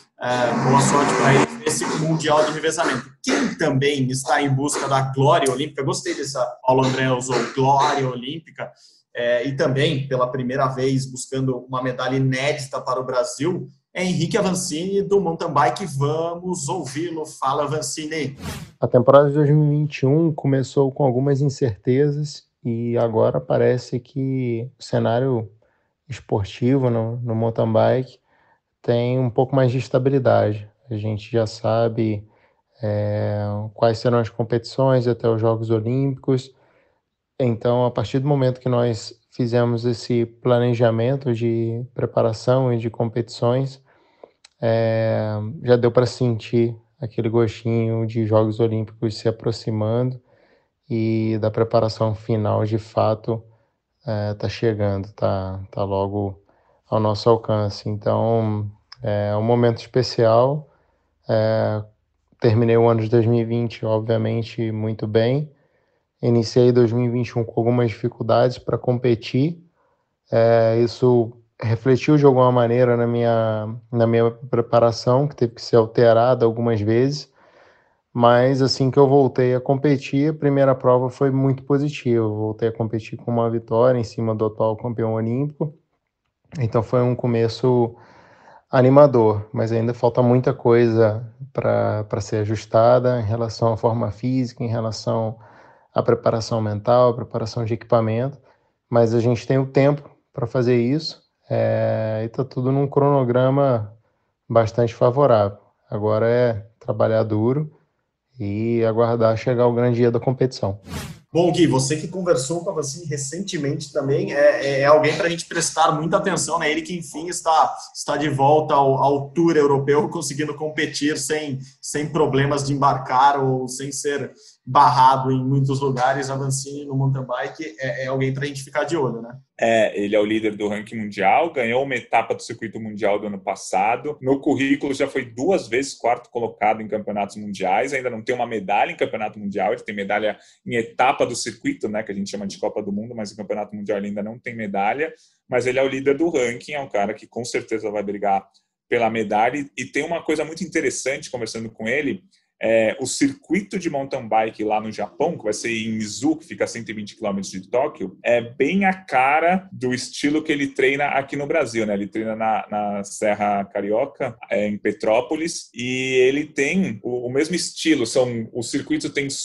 é, boa sorte para ele nesse Mundial de Revezamento. Quem também está em busca da glória olímpica, gostei dessa, Paulo André usou glória olímpica, é, e também pela primeira vez buscando uma medalha inédita para o Brasil, é Henrique Avancini do mountain bike. Vamos ouvi-lo. Fala, Avancini. A temporada de dois mil e vinte e um começou com algumas incertezas e agora parece que o cenário esportivo no, no mountain bike tem um pouco mais de estabilidade. A gente já sabe é, quais serão as competições até os Jogos Olímpicos. Então, a partir do momento que nós fizemos esse planejamento de preparação e de competições, é, já deu para sentir aquele gostinho de Jogos Olímpicos se aproximando e da preparação final, de fato, está é, chegando, está tá logo ao nosso alcance. Então, é um momento especial. É, terminei o ano de dois mil e vinte, obviamente, muito bem. Iniciei dois mil e vinte e um com algumas dificuldades para competir. É, isso refletiu de alguma maneira na minha, na minha preparação, que teve que ser alterada algumas vezes. Mas assim que eu voltei a competir, a primeira prova foi muito positiva. Eu voltei a competir com uma vitória em cima do atual campeão olímpico. Então foi um começo animador, mas ainda falta muita coisa para ser ajustada em relação à forma física, em relação à preparação mental, à preparação de equipamento. Mas a gente tem o tempo para fazer isso, é, e está tudo num cronograma bastante favorável. Agora é trabalhar duro e aguardar chegar o grande dia da competição. Bom, Gui, você que conversou com a Avancini recentemente também, é, é alguém para a gente prestar muita atenção, né? Ele que, enfim, está, está de volta ao, ao Tour europeu, conseguindo competir sem, sem problemas de embarcar ou sem ser barrado em muitos lugares. Avancini no mountain bike é, é alguém para a gente ficar de olho, né? É, ele é o líder do ranking mundial, ganhou uma etapa do circuito mundial do ano passado. No currículo já foi duas vezes quarto colocado em campeonatos mundiais, ainda não tem uma medalha em campeonato mundial, ele tem medalha em etapa do circuito, né, que a gente chama de Copa do Mundo, mas em campeonato mundial ele ainda não tem medalha, mas ele é o líder do ranking, é um cara que com certeza vai brigar pela medalha. E tem uma coisa muito interessante conversando com ele, É, o circuito de mountain bike lá no Japão, que vai ser em Mizu, que fica a cento e vinte quilômetros de Tóquio, é bem a cara do estilo que ele treina aqui no Brasil, né? Ele treina na, na Serra Carioca, é, em Petrópolis, e ele tem o, o mesmo estilo. São, o circuito tem sub,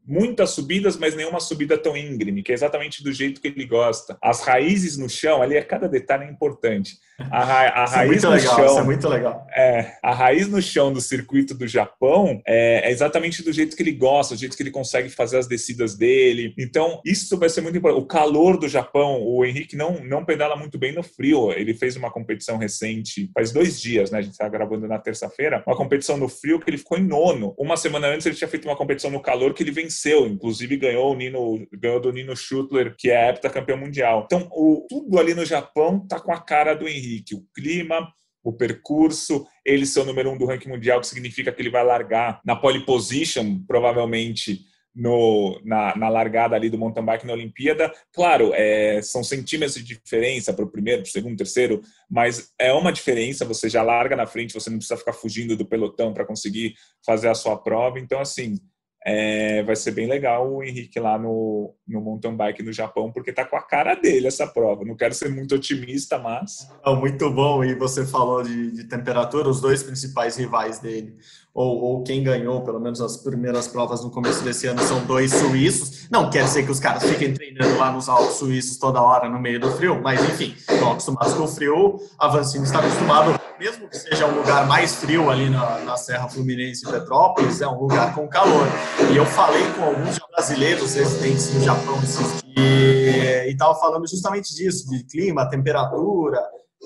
muitas subidas, mas nenhuma subida tão íngreme, que é exatamente do jeito que ele gosta. As raízes no chão, ali, cada detalhe é importante. A, ra a isso raiz é muito no legal, chão, isso é muito legal. É, a raiz no chão do circuito do Japão é, é exatamente do jeito que ele gosta, do jeito que ele consegue fazer as descidas dele. Então, isso vai ser muito importante. O calor do Japão, o Henrique não, não pedala muito bem no frio. Ele fez uma competição recente, faz dois dias, né? A gente está gravando na terça-feira, uma competição no frio que ele ficou em nono. Uma semana antes ele tinha feito uma competição no calor que ele venceu, inclusive ganhou o Nino, ganhou do Nino Schüttler, que é heptacampeão mundial. Então, o, tudo ali no Japão tá com a cara do Henrique. O clima, o percurso, ele ser o número um do ranking mundial, que significa que ele vai largar na pole position, provavelmente no, na, na largada ali do mountain bike na Olimpíada. Claro, é, são centímetros de diferença para o primeiro, para o segundo, terceiro, mas é uma diferença, você já larga na frente, você não precisa ficar fugindo do pelotão para conseguir fazer a sua prova. Então, assim, É, vai ser bem legal o Henrique lá no, no mountain bike no Japão, porque tá com a cara dele essa prova. Não quero ser muito otimista, mas... É muito bom, e você falou de, de temperatura, os dois principais rivais dele, ou, ou quem ganhou, pelo menos as primeiras provas no começo desse ano, são dois suíços. Não quer dizer que os caras fiquem treinando lá nos Alpes suíços toda hora no meio do frio, mas enfim, estão acostumados com o frio, a Avancini está acostumado, mesmo que seja um lugar mais frio ali na, na Serra Fluminense e Petrópolis, é um lugar com calor. E eu falei com alguns brasileiros residentes no Japão e estava falando justamente disso, de clima, temperatura,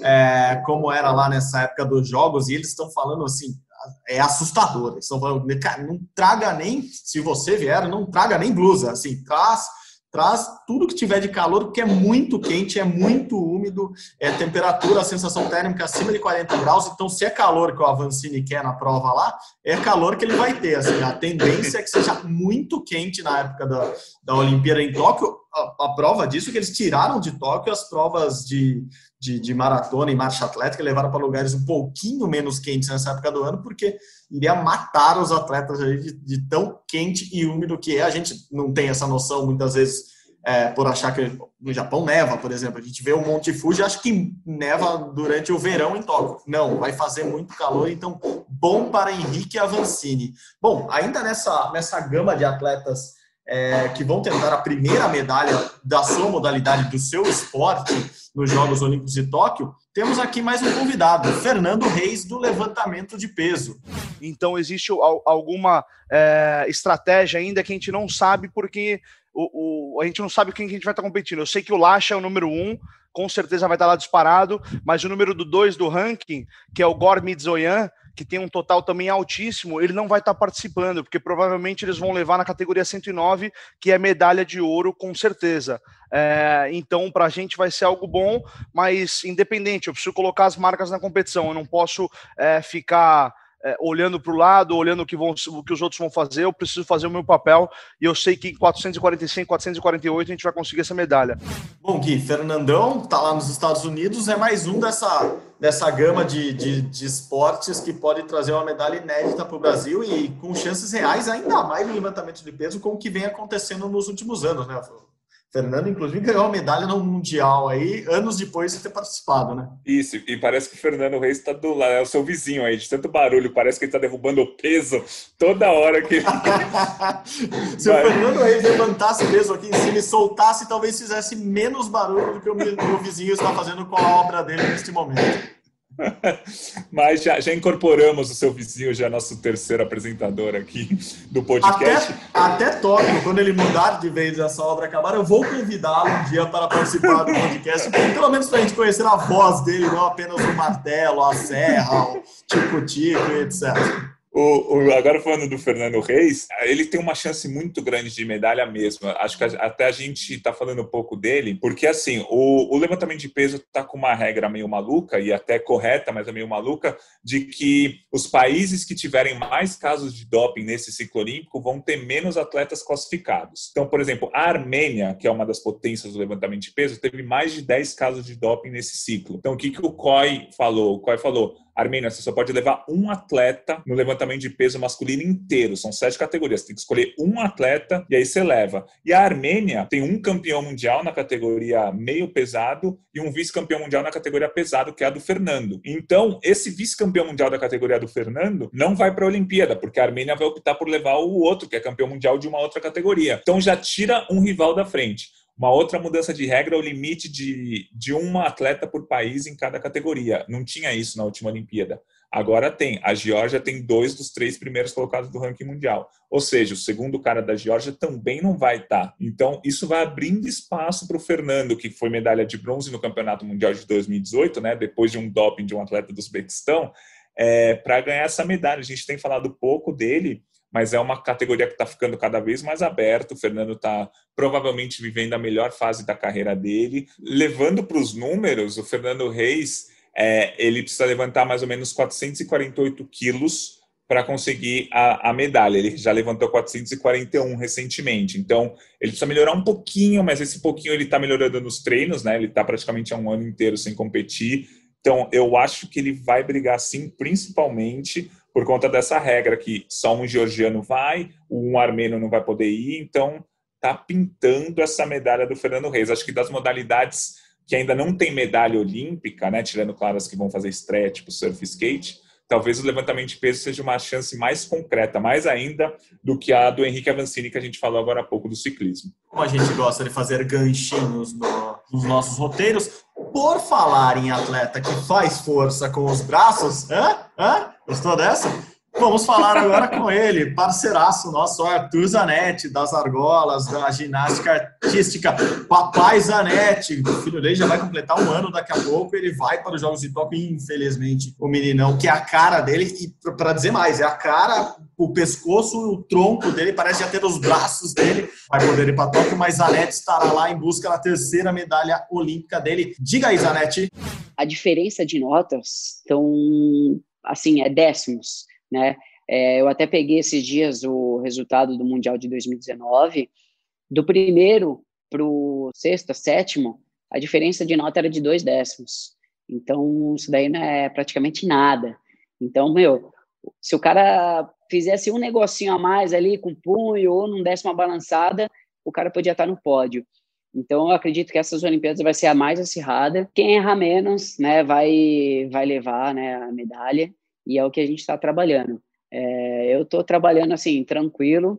é, como era lá nessa época dos jogos, e eles estão falando assim, é assustador, eles estão falando, cara, não traga nem, se você vier, não traga nem blusa, assim, traz... traz tudo que tiver de calor, porque é muito quente, é muito úmido, é temperatura, a sensação térmica acima de quarenta graus, então se é calor que o Avancini quer na prova lá, é calor que ele vai ter, assim, a tendência é que seja muito quente na época da, da Olimpíada em Tóquio. A, a prova disso é que eles tiraram de Tóquio as provas de, de, de maratona e marcha atlética, levaram para lugares um pouquinho menos quentes nessa época do ano, porque iria matar os atletas de, de tão quente e úmido que é. A gente não tem essa noção muitas vezes é, por achar que no Japão neva, por exemplo. A gente vê o Monte Fuji, acho que neva durante o verão em Tóquio. Não, vai fazer muito calor, então bom para Henrique Avancini. Bom, ainda nessa, nessa gama de atletas é, que vão tentar a primeira medalha da sua modalidade, do seu esporte, nos Jogos Olímpicos de Tóquio, temos aqui mais um convidado, Fernando Reis, do levantamento de peso. Então existe alguma é, estratégia ainda que a gente não sabe, porque o, o, a gente não sabe quem que a gente vai estar competindo. Eu sei que o Lasha é o número um, com certeza vai estar lá disparado, mas o número do dois do ranking, que é o Gor Midzoyan, que tem um total também altíssimo, ele não vai estar participando, porque provavelmente eles vão levar na categoria cento e nove, que é medalha de ouro, com certeza. É, então, para a gente vai ser algo bom, mas independente, eu preciso colocar as marcas na competição, eu não posso é, ficar é, olhando para o lado, olhando o que, vão, o que os outros vão fazer, eu preciso fazer o meu papel, e eu sei que em quatrocentos e quarenta e cinco, quatrocentos e quarenta e oito a gente vai conseguir essa medalha. Bom, Gui, Fernandão está lá nos Estados Unidos, é mais um dessa... dessa gama de, de, de esportes que pode trazer uma medalha inédita para o Brasil e com chances reais, ainda mais no levantamento de peso, com o que vem acontecendo nos últimos anos, né? O Fernando, inclusive, ganhou a medalha no Mundial aí, anos depois de ter participado, né? Isso, e parece que o Fernando Reis está do lado, é o seu vizinho aí, de tanto barulho, parece que ele está derrubando o peso toda hora que ele... Se Mas... o Fernando Reis levantasse peso aqui em cima e soltasse, talvez fizesse menos barulho do que o meu vizinho está fazendo com a obra dele neste momento. Mas já, já incorporamos o seu vizinho, já nosso terceiro apresentador aqui do podcast. Até, até Tóquio, quando ele mudar de vez essa obra acabar, eu vou convidá-lo um dia para participar do podcast, pelo menos para a gente conhecer a voz dele, não apenas o martelo, a serra, o tico-tico e etcétera. O, o, agora falando do Fernando Reis, ele tem uma chance muito grande de medalha mesmo. Acho que até a gente está falando um pouco dele, porque assim, o, o levantamento de peso está com uma regra meio maluca, e até correta, mas é meio maluca, de que os países que tiverem mais casos de doping nesse ciclo olímpico vão ter menos atletas classificados. Então, por exemplo, a Armênia, que é uma das potências do levantamento de peso, teve mais de dez casos de doping nesse ciclo. Então, o que, que o C O I falou? O C O I falou, Armênia, você só pode levar um atleta no levantamento de peso masculino inteiro. São sete categorias. Você tem que escolher um atleta e aí você leva. E a Armênia tem um campeão mundial na categoria meio pesado e um vice-campeão mundial na categoria pesado, que é a do Fernando. Então, esse vice-campeão mundial da categoria do Fernando não vai para a Olimpíada, porque a Armênia vai optar por levar o outro, que é campeão mundial de uma outra categoria. Então, já tira um rival da frente. Uma outra mudança de regra é o limite de, de uma atleta por país em cada categoria. Não tinha isso na última Olimpíada. Agora tem. A Geórgia tem dois dos três primeiros colocados do ranking mundial. Ou seja, o segundo cara da Geórgia também não vai estar. Então, isso vai abrindo espaço para o Fernando, que foi medalha de bronze no Campeonato Mundial de dois mil e dezoito, né, depois de um doping de um atleta do Uzbequistão, é, para ganhar essa medalha. A gente tem falado pouco dele, mas é uma categoria que está ficando cada vez mais aberta. O Fernando está provavelmente vivendo a melhor fase da carreira dele. Levando para os números, o Fernando Reis, é, ele precisa levantar mais ou menos quatrocentos e quarenta e oito quilos para conseguir a, a medalha. Ele já levantou quatrocentos e quarenta e um recentemente. Então, ele precisa melhorar um pouquinho, mas esse pouquinho ele está melhorando nos treinos, né? Ele está praticamente há um ano inteiro sem competir. Então, eu acho que ele vai brigar sim, principalmente por conta dessa regra que só um georgiano vai, um armênio não vai poder ir, então tá pintando essa medalha do Fernando Reis. Acho que das modalidades que ainda não tem medalha olímpica, né, tirando claro as que vão fazer estreia, tipo surf e skate, talvez o levantamento de peso seja uma chance mais concreta, mais ainda do que a do Henrique Avancini, que a gente falou agora há pouco do ciclismo. Como a gente gosta de fazer ganchinhos no, nos nossos roteiros, por falar em atleta que faz força com os braços, hã? Hã? Gostou dessa? Vamos falar agora com ele, parceiraço nosso, Arthur Zanetti, das argolas, da ginástica artística. Papai Zanetti, o filho dele já vai completar um ano daqui a pouco, ele vai para os Jogos de Tóquio, infelizmente, o meninão, que é a cara dele, e para dizer mais, é a cara, o pescoço, o tronco dele, parece já ter os braços dele, vai poder ir para Tóquio, mas Zanetti estará lá em busca da terceira medalha olímpica dele. Diga aí, Zanetti. A diferença de notas, então, assim, é décimos. Né? É, eu até peguei esses dias o resultado do Mundial de dois mil e dezenove, do primeiro para o sexto, sétimo, a diferença de nota era de dois décimos. Então, isso daí não é praticamente nada. Então, meu, se o cara fizesse um negocinho a mais ali com punho ou num décimo balançada, o cara podia estar no pódio. Então, eu acredito que essas Olimpíadas vai ser a mais acirrada. Quem errar menos, né, vai, vai levar, né, a medalha. E é o que a gente está trabalhando. É, eu estou trabalhando assim, tranquilo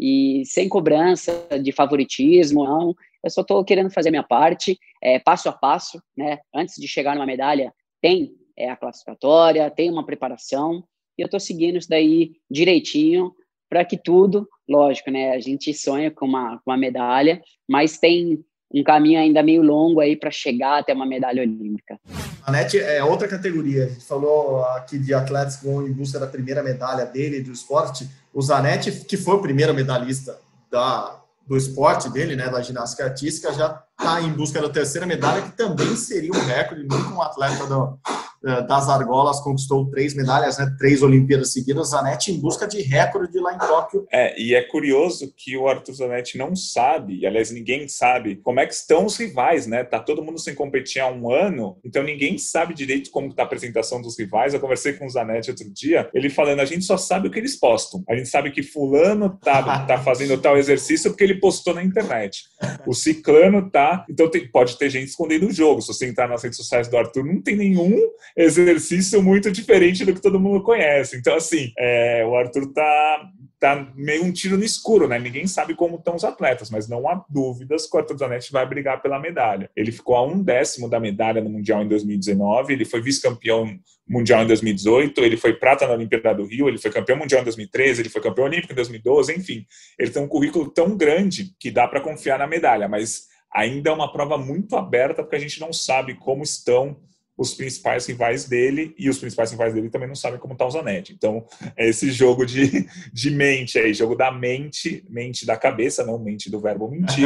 e sem cobrança de favoritismo, não. Eu só estou querendo fazer a minha parte, é, passo a passo, né? Antes de chegar numa medalha, tem é, a classificatória, tem uma preparação, e eu estou seguindo isso daí direitinho para que tudo, lógico, né? A gente sonha com uma, com uma medalha, mas tem um caminho ainda meio longo aí para chegar até uma medalha olímpica. A Zanetti é outra categoria. A gente falou aqui de atletas que vão em busca da primeira medalha dele do esporte. O Zanetti, que foi o primeiro medalhista da, do esporte dele, né, da ginástica artística, já está em busca da terceira medalha, que também seria um recorde. Nunca um atleta do, das argolas conquistou três medalhas, né, três Olimpíadas seguidas. Zanetti em busca de recorde lá em Tóquio. É, e é curioso que o Arthur Zanetti não sabe, e aliás ninguém sabe, como é que estão os rivais, né? Tá todo mundo sem competir há um ano, então ninguém sabe direito como está a apresentação dos rivais. Eu conversei com o Zanetti outro dia, ele falando, a gente só sabe o que eles postam. A gente sabe que fulano tá, tá fazendo tal exercício porque ele postou na internet. O ciclano tá... Então tem, pode ter gente escondendo o jogo. Se você entrar nas redes sociais do Arthur, não tem nenhum exercício muito diferente do que todo mundo conhece. Então, assim, é, o Arthur tá, tá meio um tiro no escuro, né? Ninguém sabe como estão os atletas, mas não há dúvidas que o Arthur Zanetti vai brigar pela medalha. Ele ficou a um décimo da medalha no Mundial em dois mil e dezenove, ele foi vice-campeão mundial em dois mil e dezoito, ele foi prata na Olimpíada do Rio, ele foi campeão mundial em dois mil e treze, ele foi campeão olímpico em dois mil e doze, enfim. Ele tem um currículo tão grande que dá para confiar na medalha, mas ainda é uma prova muito aberta, porque a gente não sabe como estão os principais rivais dele, e os principais rivais dele também não sabem como está o Zanetti. Então, é esse jogo de, de mente aí, jogo da mente, mente da cabeça, não mente do verbo mentir,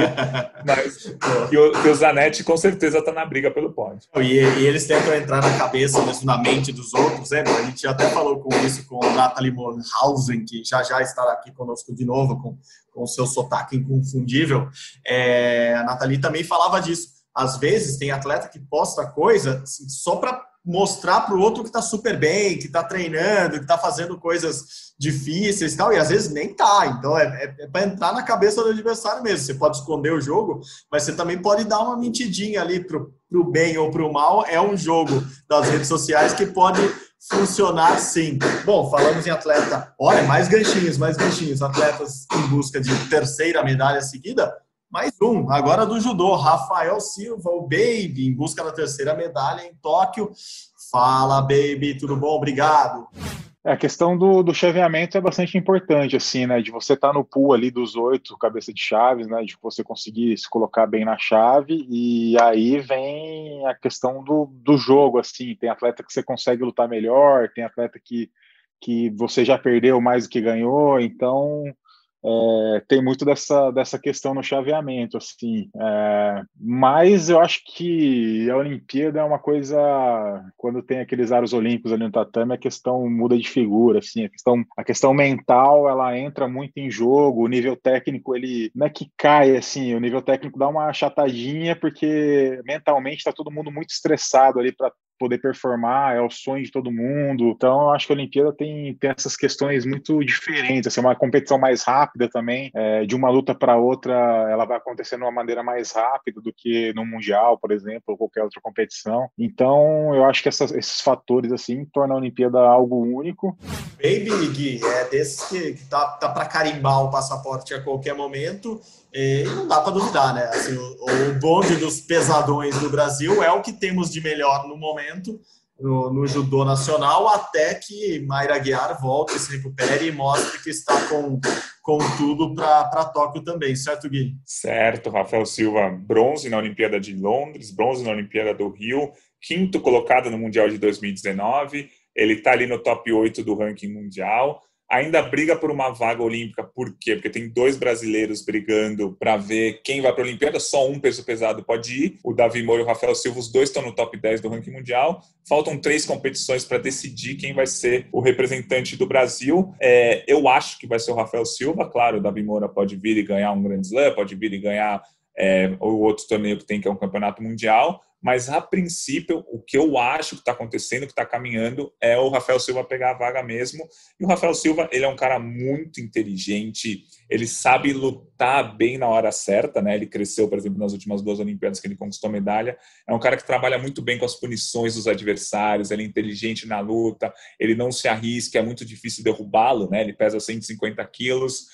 mas que o, que o Zanetti com certeza está na briga pelo pódio. E, e eles tentam entrar na cabeça, mesmo na mente dos outros, né? A gente até falou com isso com Nathalie Mornhausen, que já já estará aqui conosco de novo, com com o seu sotaque inconfundível. É, a Nathalie também falava disso. Às vezes tem atleta que posta coisa assim, só para mostrar para o outro que está super bem, que está treinando, que está fazendo coisas difíceis e tal, e às vezes nem tá. Então é, é, é para entrar na cabeça do adversário mesmo. Você pode esconder o jogo, mas você também pode dar uma mentidinha ali pro, pro bem ou pro mal. É um jogo das redes sociais que pode funcionar sim. Bom, falamos em atleta. Olha, mais ganchinhos, mais ganchinhos. Atletas em busca de terceira medalha seguida. Mais um, agora do judô, Rafael Silva, o Baby, em busca da terceira medalha em Tóquio. Fala, Baby, tudo bom? Obrigado. É, a questão do, do chaveamento é bastante importante, assim, né, de você estar no pool ali dos oito cabeça de chaves, né, de você conseguir se colocar bem na chave, e aí vem a questão do, do jogo, assim, tem atleta que você consegue lutar melhor, tem atleta que, que você já perdeu mais do que ganhou, então... É, tem muito dessa, dessa questão no chaveamento, assim, é, mas eu acho que a Olimpíada é uma coisa, quando tem aqueles aros olímpicos ali no tatame, a questão muda de figura, assim, a questão, a questão mental, ela entra muito em jogo, o nível técnico, ele não é que cai, assim, o nível técnico dá uma achatadinha, porque mentalmente está todo mundo muito estressado ali para poder performar, é o sonho de todo mundo. Então, eu acho que a Olimpíada tem, tem essas questões muito diferentes, assim, uma competição mais rápida também, é, de uma luta para outra, ela vai acontecer de uma maneira mais rápida do que no Mundial, por exemplo, ou qualquer outra competição. Então, eu acho que essas, esses fatores, assim, tornam a Olimpíada algo único. Baby, Gui, é desses que, que tá, tá para carimbar o passaporte a qualquer momento, e não dá para duvidar, né? Assim, o, o bonde dos pesadões do Brasil é o que temos de melhor no momento no, no judô nacional, até que Mayra Aguiar volte, se recupere e mostre que está com, com tudo para Tóquio também, certo, Gui? Certo, Rafael Silva, bronze na Olimpíada de Londres, bronze na Olimpíada do Rio, quinto colocado no Mundial de dois mil e dezenove, ele está ali no top oito do ranking mundial. Ainda briga por uma vaga olímpica, por quê? Porque tem dois brasileiros brigando para ver quem vai para a Olimpíada, só um peso pesado pode ir, o Davi Moura e o Rafael Silva, os dois estão no top dez do ranking mundial, faltam três competições para decidir quem vai ser o representante do Brasil. É, eu acho que vai ser o Rafael Silva, claro, o Davi Moura pode vir e ganhar um Grand Slam, pode vir e ganhar é, o outro torneio que tem, que é um campeonato mundial, mas a princípio o que eu acho que está acontecendo, que está caminhando, é o Rafael Silva pegar a vaga mesmo. E o Rafael Silva, ele é um cara muito inteligente, ele sabe lutar bem na hora certa, né? Ele cresceu, por exemplo, nas últimas duas Olimpíadas que ele conquistou medalha. É um cara que trabalha muito bem com as punições dos adversários, ele é inteligente na luta, ele não se arrisca, é muito difícil derrubá-lo, né? Ele pesa cento e cinquenta quilos,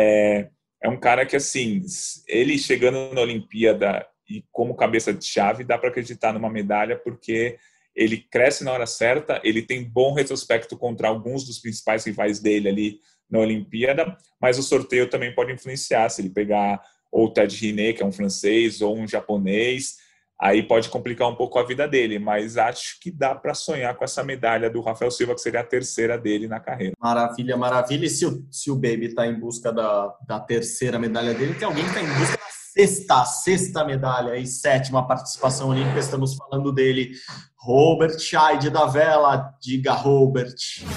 é, é um cara que, assim, ele chegando na Olimpíada e como cabeça de chave, dá para acreditar numa medalha, porque ele cresce na hora certa, ele tem bom retrospecto contra alguns dos principais rivais dele ali na Olimpíada, mas o sorteio também pode influenciar, se ele pegar ou o Ted Riné, que é um francês, ou um japonês, aí pode complicar um pouco a vida dele, mas acho que dá para sonhar com essa medalha do Rafael Silva, que seria a terceira dele na carreira. Maravilha, maravilha. E se o, se o Baby está em busca da, da terceira medalha dele, tem alguém que está em busca da sexta, sexta medalha e sétima participação olímpica, estamos falando dele, Robert Scheid da Vela. Diga, Robert.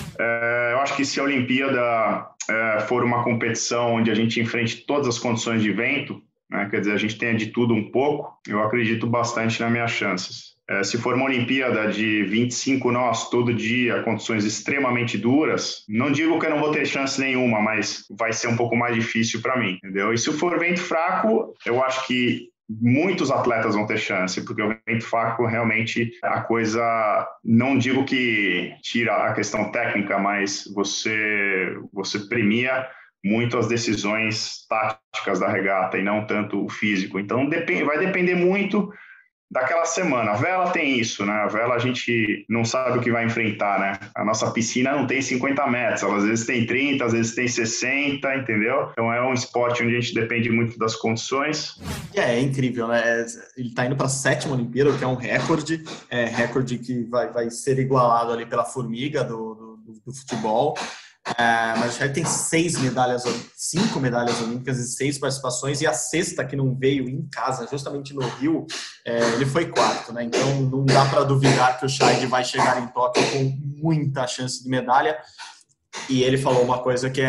É, eu acho que se a Olimpíada é, for uma competição onde a gente enfrente todas as condições de vento, né, quer dizer, a gente tenha de tudo um pouco, eu acredito bastante nas minhas chances. É, se for uma Olimpíada de vinte e cinco nós todo dia, condições extremamente duras, não digo que eu não vou ter chance nenhuma, mas vai ser um pouco mais difícil para mim, entendeu? E se for vento fraco, eu acho que muitos atletas vão ter chance, porque o vento fraco realmente a coisa, não digo que tira a questão técnica, mas você, você premia muito as decisões táticas da regata e não tanto o físico. Então depende, vai depender muito daquela semana. A vela tem isso, né? A vela a gente não sabe o que vai enfrentar, né? A nossa piscina não tem cinquenta metros, ela às vezes tem trinta, às vezes tem sessenta, entendeu? Então é um esporte onde a gente depende muito das condições. É, é incrível, né? Ele tá indo para a sétima Olimpíada, o que é um recorde, é recorde que vai, vai ser igualado ali pela formiga do, do, do futebol. É, mas já tem seis medalhas, cinco medalhas olímpicas e seis participações, e a sexta que não veio em casa, justamente no Rio, é, ele foi quarto, né? Então não dá para duvidar que o Scheid vai chegar em Tóquio com muita chance de medalha. E ele falou uma coisa que é, que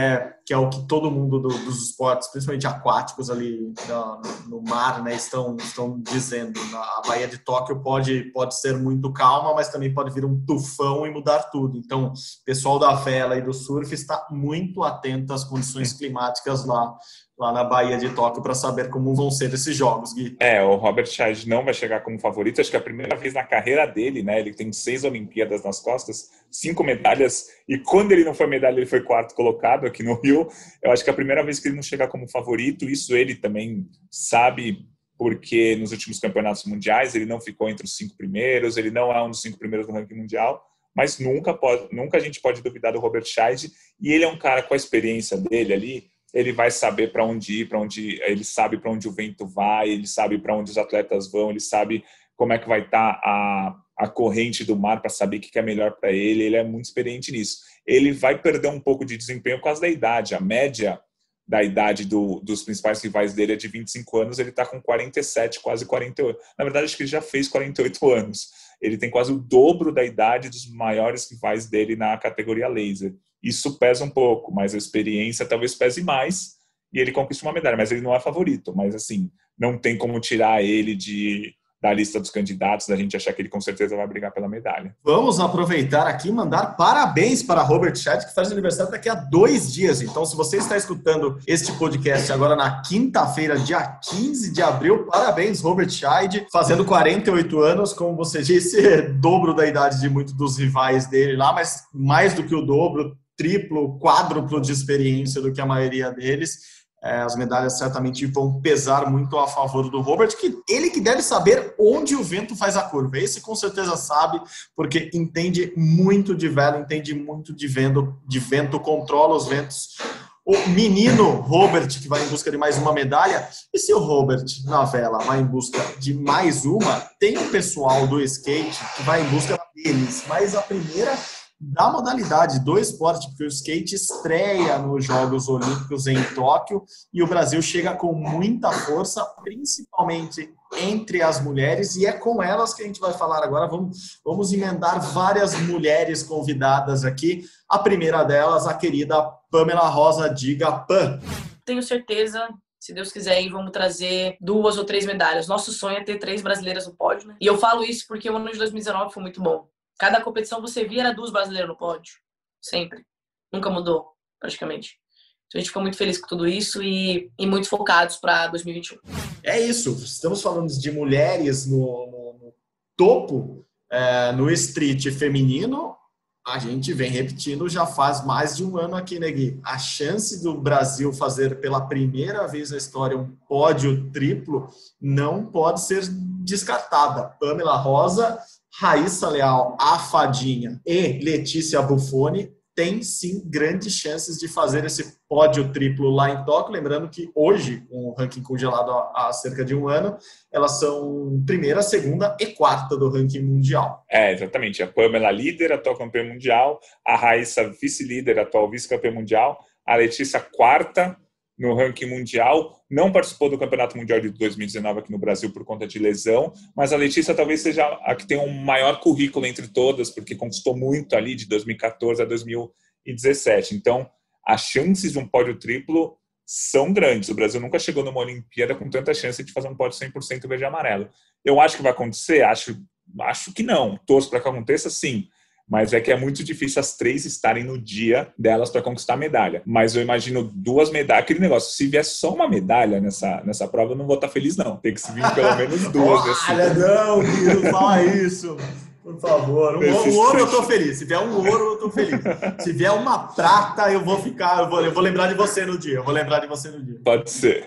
que é o que todo mundo do, dos esportes, principalmente aquáticos ali no, no mar, né, estão, estão dizendo. A Baía de Tóquio pode, pode ser muito calma, mas também pode vir um tufão e mudar tudo. Então, o pessoal da vela e do surf está muito atento às condições climáticas lá, lá na Baía de Tóquio para saber como vão ser esses jogos, Gui. É, o Robert Scheid não vai chegar como favorito, acho que é a primeira vez na carreira dele, né? Ele tem seis Olimpíadas nas costas, cinco medalhas, e quando ele não foi medalha, ele foi quarto colocado aqui no Rio. Eu acho que é a primeira vez que ele não chega como favorito, isso ele também sabe, porque nos últimos campeonatos mundiais ele não ficou entre os cinco primeiros, ele não é um dos cinco primeiros do ranking mundial, mas nunca, pode, nunca a gente pode duvidar do Robert Scheid, e ele é um cara com a experiência dele ali, ele vai saber para onde ir, para onde ele sabe para onde o vento vai, ele sabe para onde os atletas vão, ele sabe como é que vai estar a, a corrente do mar para saber o que é melhor para ele, ele é muito experiente nisso. Ele vai perder um pouco de desempenho por causa da idade, a média da idade do, dos principais rivais dele é de vinte e cinco anos, ele está com quarenta e sete, quase quarenta e oito. Na verdade, acho que ele já fez quarenta e oito anos. Ele tem quase o dobro da idade dos maiores rivais dele na categoria laser. Isso pesa um pouco, mas a experiência talvez pese mais e ele conquista uma medalha, mas ele não é favorito. Mas, assim, não tem como tirar ele de, da lista dos candidatos, da gente achar que ele com certeza vai brigar pela medalha. Vamos aproveitar aqui e mandar parabéns para Robert Scheid, que faz aniversário daqui a dois dias. Então, se você está escutando este podcast agora na quinta-feira, dia quinze de abril, parabéns, Robert Scheid, fazendo quarenta e oito anos, como você disse, dobro da idade de muitos dos rivais dele lá, mas mais do que o dobro, triplo, quádruplo de experiência do que a maioria deles. É, as medalhas certamente vão pesar muito a favor do Robert, que ele que deve saber onde o vento faz a curva. Esse com certeza sabe, porque entende muito de vela, entende muito de vento, de vento, controla os ventos. O menino Robert, que vai em busca de mais uma medalha, e se o Robert, na vela, vai em busca de mais uma, tem o pessoal do skate que vai em busca deles, mas a primeira da modalidade do esporte, porque o skate estreia nos Jogos Olímpicos em Tóquio e o Brasil chega com muita força, principalmente entre as mulheres, e é com elas que a gente vai falar agora. Vamos, vamos emendar várias mulheres convidadas aqui. A primeira delas, a querida Pamela Rosa. Diga, Pam. Tenho certeza, se Deus quiser, aí vamos trazer duas ou três medalhas. Nosso sonho é ter três brasileiras no pódio, né? E eu falo isso porque o ano de dois mil e dezenove foi muito bom. Cada competição você via era duas brasileiras no pódio. Sempre. Nunca mudou, praticamente. Então a gente fica muito feliz com tudo isso e, e muito focados para dois mil e vinte e um. É isso. Estamos falando de mulheres no, no, no topo, é, no street feminino. A gente vem repetindo já faz mais de um ano aqui, né, Gui? A chance do Brasil fazer pela primeira vez na história um pódio triplo não pode ser descartada. Pamela Rosa, Raíssa Leal, a Fadinha e Letícia Buffoni têm sim grandes chances de fazer esse pódio triplo lá em Tóquio. Lembrando que hoje, com o ranking congelado há cerca de um ano, elas são primeira, segunda e quarta do ranking mundial. É, exatamente. A Pamela líder, atual campeã mundial, a Raíssa vice-líder, atual vice-campeã mundial, a Letícia quarta no ranking mundial, não participou do Campeonato Mundial de dois mil e dezenove aqui no Brasil por conta de lesão, mas a Letícia talvez seja a que tem um maior currículo entre todas, porque conquistou muito ali de dois mil e quatorze a dois mil e dezessete. Então, as chances de um pódio triplo são grandes. O Brasil nunca chegou numa Olimpíada com tanta chance de fazer um pódio cem por cento verde e amarelo. Eu acho que vai acontecer? Acho, acho que não. Torço para que aconteça, sim. Mas é que é muito difícil as três estarem no dia delas para conquistar a medalha. Mas eu imagino duas medalhas. Aquele negócio, se vier só uma medalha nessa, nessa prova, eu não vou estar feliz, não. Tem que se vir pelo menos duas. Assim. Olha, não, não fala isso. Por favor. Um, um ouro eu tô feliz. Se vier um ouro, eu tô feliz. Se vier uma prata, eu vou ficar... Eu vou, eu vou lembrar de você no dia. Eu vou lembrar de você no dia. Pode ser.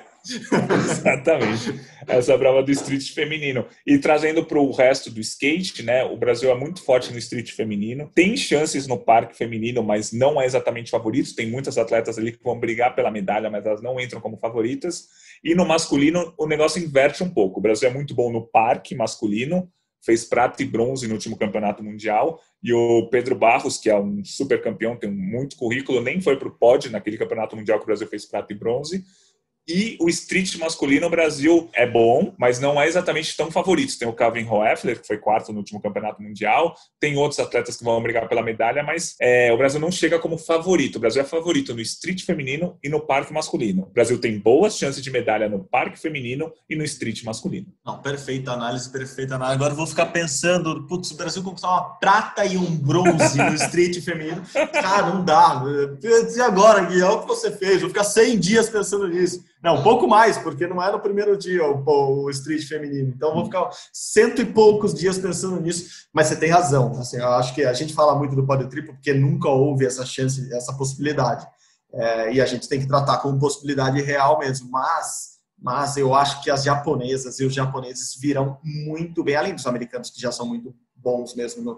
Exatamente. Essa é a prova do street feminino. E trazendo para o resto do skate, né? O Brasil é muito forte no street feminino. Tem chances no parque feminino, mas não é exatamente favorito. Tem muitas atletas ali que vão brigar pela medalha, mas elas não entram como favoritas. E no masculino, o negócio inverte um pouco. O Brasil é muito bom no parque masculino. Fez prata e bronze no último campeonato mundial. E o Pedro Barros, que é um super campeão, tem muito currículo, nem foi para o pódio naquele campeonato mundial que o Brasil fez prata e bronze. E o street masculino, o Brasil é bom, mas não é exatamente tão favorito. Tem o Calvin Hoeffler, que foi quarto no último campeonato mundial, tem outros atletas que vão brigar pela medalha, mas é, o Brasil não chega como favorito. O Brasil é favorito no street feminino e no parque masculino. O Brasil tem boas chances de medalha no parque feminino e no street masculino. Não, perfeita análise, perfeita análise. Agora eu vou ficar pensando, putz, o Brasil conquistar uma prata e um bronze no street feminino. Cara, não dá. E agora, Gui, olha o que você fez. Vou ficar cem dias pensando nisso. Não, um pouco mais, porque não é no primeiro dia o, o street feminino. Então eu vou ficar cento e poucos dias pensando nisso. Mas você tem razão. Assim, eu acho que a gente fala muito do pódio triplo porque nunca houve essa chance, essa possibilidade. É, e a gente tem que tratar como possibilidade real mesmo. Mas, mas eu acho que as japonesas e os japoneses virão muito bem, além dos americanos que já são muito bons mesmo no,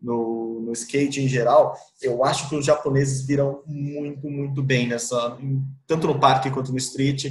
no, no skate em geral. Eu acho que os japoneses virão muito, muito bem nessa, tanto no parque quanto no street,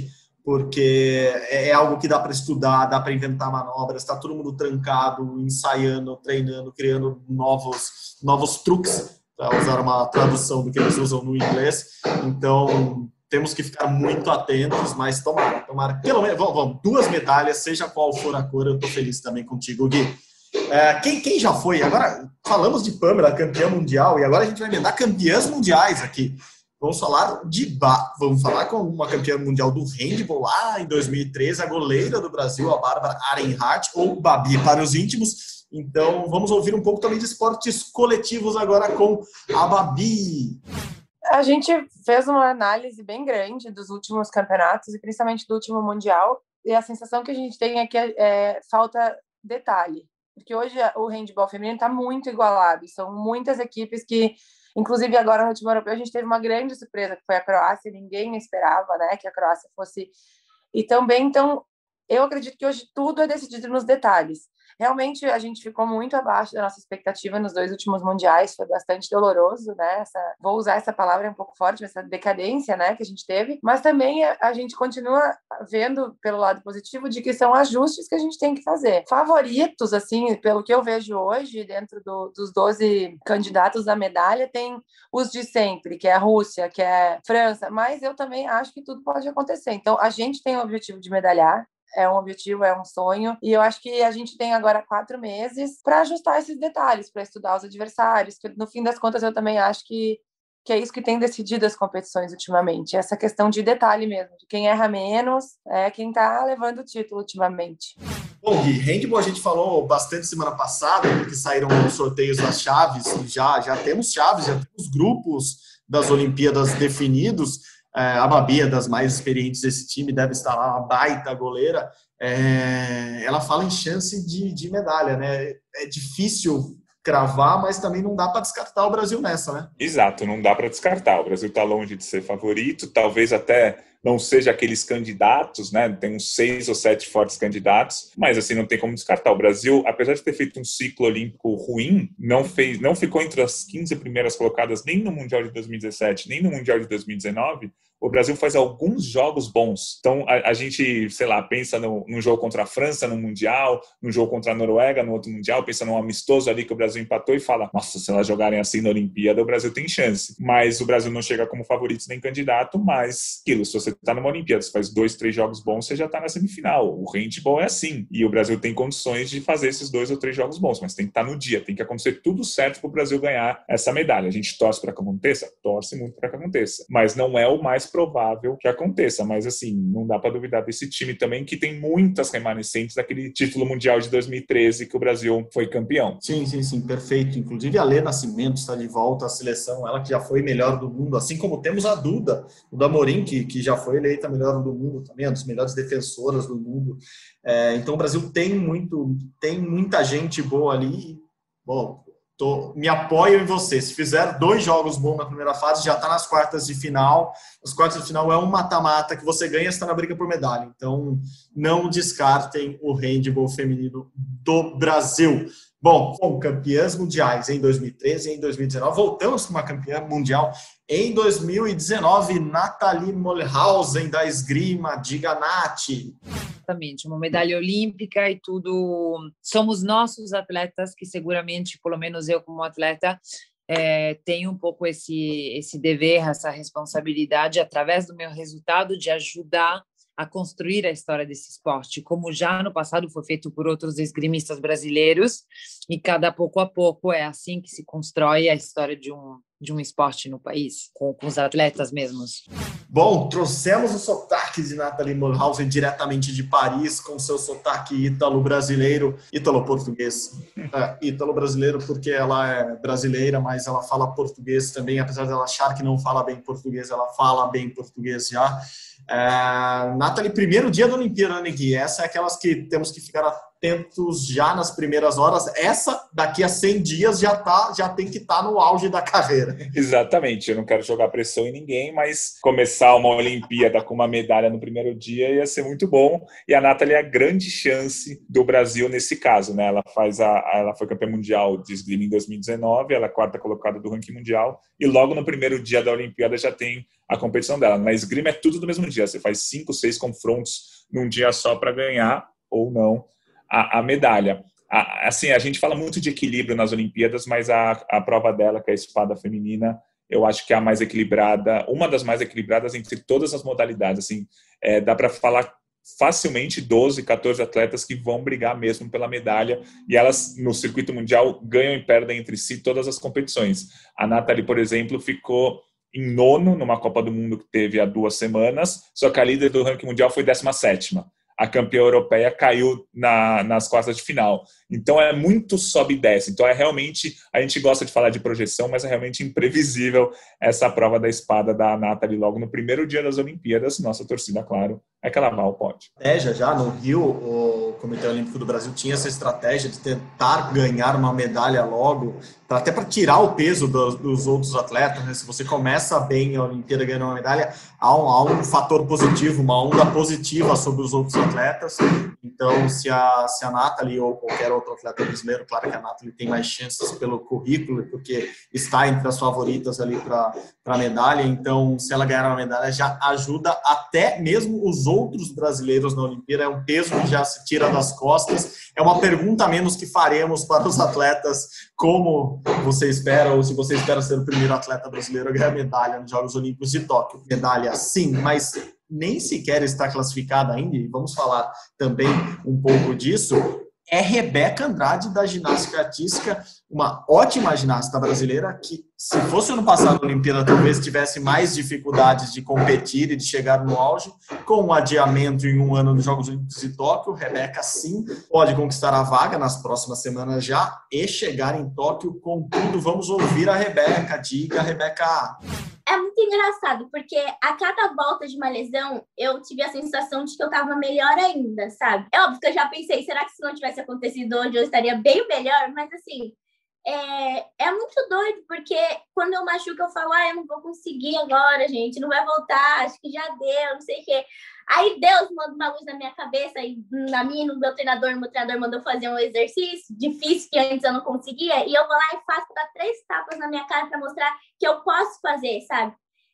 porque é algo que dá para estudar, dá para inventar manobras, está todo mundo trancado, ensaiando, treinando, criando novos, novos truques, para usar uma tradução do que eles usam no inglês. Então, temos que ficar muito atentos, mas tomara, tomara, pelo menos, vamos, vamos, duas medalhas, seja qual for a cor, eu estou feliz também contigo, Gui. É, quem, quem já foi? Agora, falamos de Pamela, campeã mundial, e agora a gente vai emendar campeãs mundiais aqui. Vamos falar de ba... Vamos falar com uma campeã mundial do handball lá em dois mil e treze, a goleira do Brasil, a Bárbara Arenhardt, ou Babi para os íntimos. Então, vamos ouvir um pouco também de esportes coletivos agora com a Babi. A gente fez uma análise bem grande dos últimos campeonatos e principalmente do último mundial, e a sensação que a gente tem é que é, falta detalhe. Porque hoje o handball feminino está muito igualado. São muitas equipes que, inclusive agora no último europeu, a gente teve uma grande surpresa, que foi a Croácia. Ninguém esperava, né, que a Croácia fosse... E também, então, eu acredito que hoje tudo é decidido nos detalhes. Realmente, a gente ficou muito abaixo da nossa expectativa nos dois últimos mundiais, foi bastante doloroso, né? Essa, vou usar essa palavra, é um pouco forte, essa decadência, né, que a gente teve, mas também a, a gente continua vendo pelo lado positivo de que são ajustes que a gente tem que fazer. Favoritos, assim, pelo que eu vejo hoje, dentro do, dos doze candidatos à medalha, tem os de sempre, que é a Rússia, que é a França, mas eu também acho que tudo pode acontecer. Então, a gente tem o objetivo de medalhar, é um objetivo, é um sonho, e eu acho que a gente tem agora quatro meses para ajustar esses detalhes, para estudar os adversários, que no fim das contas eu também acho que, que é isso que tem decidido as competições ultimamente, essa questão de detalhe mesmo, de quem erra menos é quem está levando o título ultimamente. Bom, Gui, handball a gente falou bastante semana passada, porque saíram os sorteios das chaves, e já, já temos chaves, já temos grupos das Olimpíadas definidos. É, a Babi é das mais experientes desse time, deve estar lá, uma baita goleira. É, ela fala em chance de, de medalha, né? É difícil cravar, mas também não dá para descartar o Brasil nessa, né? Exato, não dá para descartar. O Brasil está longe de ser favorito, talvez até não seja aqueles candidatos, né? Tem uns seis ou sete fortes candidatos, mas assim não tem como descartar. O Brasil, apesar de ter feito um ciclo olímpico ruim, não fez, não ficou entre as quinze primeiras colocadas nem no Mundial de dois mil e dezessete, nem no Mundial de dois mil e dezenove. O Brasil faz alguns jogos bons. Então, a, a gente, sei lá, pensa no, num jogo contra a França no Mundial, num jogo contra a Noruega no outro Mundial, pensa num amistoso ali que o Brasil empatou e fala, nossa, se elas jogarem assim na Olimpíada, o Brasil tem chance. Mas o Brasil não chega como favorito nem candidato, mas aquilo, se você está numa Olimpíada, você faz dois, três jogos bons, você já está na semifinal. O handball é assim. E o Brasil tem condições de fazer esses dois ou três jogos bons, mas tem que estar no dia, tem que acontecer tudo certo para o Brasil ganhar essa medalha. A gente torce para que aconteça? Torce muito para que aconteça. Mas não é o mais provável que aconteça, mas assim, não dá para duvidar desse time também, que tem muitas remanescentes daquele título mundial de dois mil e treze que o Brasil foi campeão. Sim, sim, sim, perfeito. Inclusive a Lê Nascimento está de volta à seleção, ela que já foi melhor do mundo, assim como temos a Duda, o da Amorim, que, que já foi eleita melhor do mundo também, uma das melhores defensoras do mundo. É, então o Brasil tem muito, tem muita gente boa ali. Bom, Tô, me apoio em você. Se fizer dois jogos bons na primeira fase, já está nas quartas de final. As quartas de final é um mata-mata que você ganha, está na briga por medalha. Então, não descartem o handball feminino do Brasil. Bom, com campeãs mundiais em dois mil e treze e em dois mil e dezenove, voltamos com uma campeã mundial em dois mil e dezenove, Nathalie Mollhausen, da esgrima, diga Nath. Exatamente, uma medalha olímpica e tudo. Somos nossos atletas que seguramente, pelo menos eu como atleta, é, tenho um pouco esse, esse dever, essa responsabilidade, através do meu resultado, de ajudar a construir a história desse esporte, como já no passado foi feito por outros esgrimistas brasileiros, e cada pouco a pouco é assim que se constrói a história de um, de um esporte no país, com, com os atletas mesmos. Bom, trouxemos o sotaque de Nathalie Morhausen diretamente de Paris, com seu sotaque ítalo-brasileiro, ítalo-português. É, ítalo-brasileiro porque ela é brasileira, mas ela fala português também, apesar dela achar que não fala bem português, ela fala bem português já. É, Nathalie, primeiro dia da Olimpíada, né, Gui? Essa é aquelas que temos que ficar atentos já nas primeiras horas. Essa, daqui a cem dias, já, tá, já tem que estar tá no auge da carreira. Exatamente. Eu não quero jogar pressão em ninguém, mas começar uma Olimpíada com uma medalha no primeiro dia ia ser muito bom. E a Nathalie é a grande chance do Brasil nesse caso, né? Ela, faz a, ela foi campeã mundial de esgrima em dois mil e dezenove, ela é a quarta colocada do ranking mundial, e logo no primeiro dia da Olimpíada já tem a competição dela. Na esgrima é tudo no mesmo dia. Você faz cinco, seis confrontos num dia só para ganhar ou não a, a medalha. A, assim, a gente fala muito de equilíbrio nas Olimpíadas, mas a, a prova dela, que é a espada feminina, eu acho que é a mais equilibrada, uma das mais equilibradas entre todas as modalidades. Assim, é, dá para falar facilmente doze, quatorze atletas que vão brigar mesmo pela medalha, e elas no circuito mundial ganham e perdem entre si todas as competições. A Nathalie, por exemplo, ficou em nono numa Copa do Mundo que teve há duas semanas, só que a líder do ranking mundial foi décima sétima. A campeã europeia caiu na, nas quartas de final. Então é muito sobe e desce. Então é realmente, a gente gosta de falar de projeção, mas é realmente imprevisível essa prova da espada da Nathalie logo no primeiro dia das Olimpíadas. Nossa torcida, claro, é que ela vá ao pódio. É, já, já no Rio, o Comitê Olímpico do Brasil tinha essa estratégia de tentar ganhar uma medalha logo, até para tirar o peso dos, dos outros atletas, né? Se você começa bem a Olimpíada ganhando uma medalha, há um, há um fator positivo, uma onda positiva sobre os outros atletas. Então, se a, se a Nathalie ou qualquer outro atleta brasileiro, claro que a Nathalie tem mais chances pelo currículo, porque está entre as favoritas ali para a medalha, então se ela ganhar uma medalha já ajuda até mesmo os outros brasileiros na Olimpíada, é um peso que já se tira das costas, é uma pergunta a menos que faremos para os atletas, como você espera, ou se você espera ser o primeiro atleta brasileiro a ganhar medalha nos Jogos Olímpicos de Tóquio. Medalha sim, mas nem sequer está classificada ainda, e vamos falar também um pouco disso, é Rebeca Andrade, da ginástica artística, uma ótima ginasta brasileira que, se fosse ano passado a Olimpíada, talvez tivesse mais dificuldades de competir e de chegar no auge. Com o adiamento em um ano dos Jogos Olímpicos de Tóquio, Rebeca, sim, pode conquistar a vaga nas próximas semanas já e chegar em Tóquio com tudo. Vamos ouvir a Rebeca. Diga, Rebeca. É muito engraçado, porque a cada volta de uma lesão, eu tive a sensação de que eu tava melhor ainda, sabe? É óbvio que eu já pensei, será que se não tivesse acontecido hoje, eu estaria bem melhor? Mas, assim, é, é muito doido, porque quando eu machuco, eu falo, ah, eu não vou conseguir agora, gente, não vai voltar, acho que já deu, não sei o quê. Aí Deus manda uma luz na minha cabeça, e na minha, no meu treinador, no meu treinador mandou fazer um exercício difícil que antes eu não conseguia, e eu vou lá e faço para três tapas na minha cara para mostrar que eu posso fazer, sabe?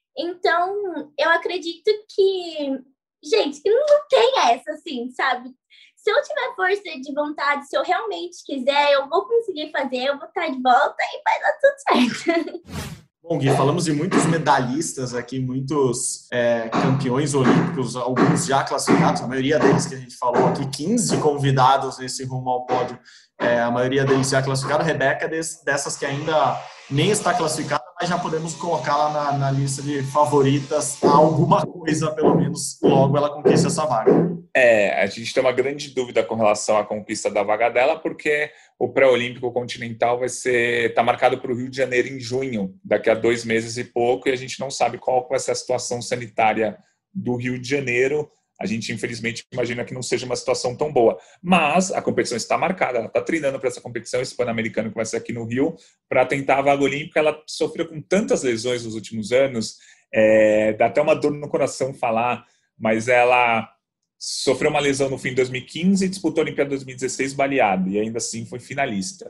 Então, eu acredito que, gente, que não tem essa, assim, sabe? Se eu tiver força de vontade, se eu realmente quiser, eu vou conseguir fazer, eu vou estar de volta e vai dar tudo certo. Bom, Gui, falamos de muitos medalhistas aqui, muitos é, campeões olímpicos, alguns já classificados, a maioria deles que a gente falou aqui, quinze convidados nesse rumo ao pódio, é, a maioria deles já classificados. Rebeca, desse, dessas que ainda nem está classificada, mas já podemos colocá-la na, na lista de favoritas a alguma coisa, pelo menos logo ela conquista essa vaga. É, a gente tem uma grande dúvida com relação à conquista da vaga dela, porque o pré-olímpico continental vai ser, tá marcado para o Rio de Janeiro em junho, daqui a dois meses e pouco, e a gente não sabe qual vai ser a situação sanitária do Rio de Janeiro. A gente, infelizmente, imagina que não seja uma situação tão boa. Mas a competição está marcada, ela está treinando para essa competição, esse Pan-Americano que vai ser aqui no Rio, para tentar a vaga olímpica. Ela sofreu com tantas lesões nos últimos anos, é, dá até uma dor no coração falar, mas ela sofreu uma lesão no fim de dois mil e quinze e disputou a Olimpíada de dois mil e dezesseis baleada, e ainda assim foi finalista.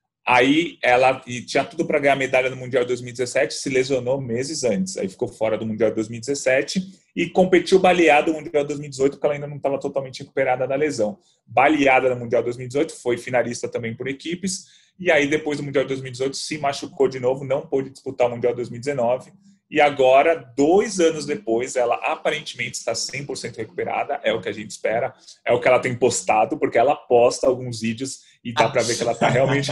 Aí ela e tinha tudo para ganhar medalha no Mundial de dois mil e dezessete, se lesionou meses antes, aí ficou fora do Mundial de dois mil e dezessete e competiu baleada no Mundial de dois mil e dezoito, porque ela ainda não estava totalmente recuperada da lesão. Baleada no Mundial de dois mil e dezoito, foi finalista também por equipes, e aí depois do Mundial de dois mil e dezoito se machucou de novo, não pôde disputar o Mundial de dois mil e dezenove, E agora, dois anos depois, ela aparentemente está cem por cento recuperada, é o que a gente espera, é o que ela tem postado, porque ela posta alguns vídeos e dá para ver que ela está realmente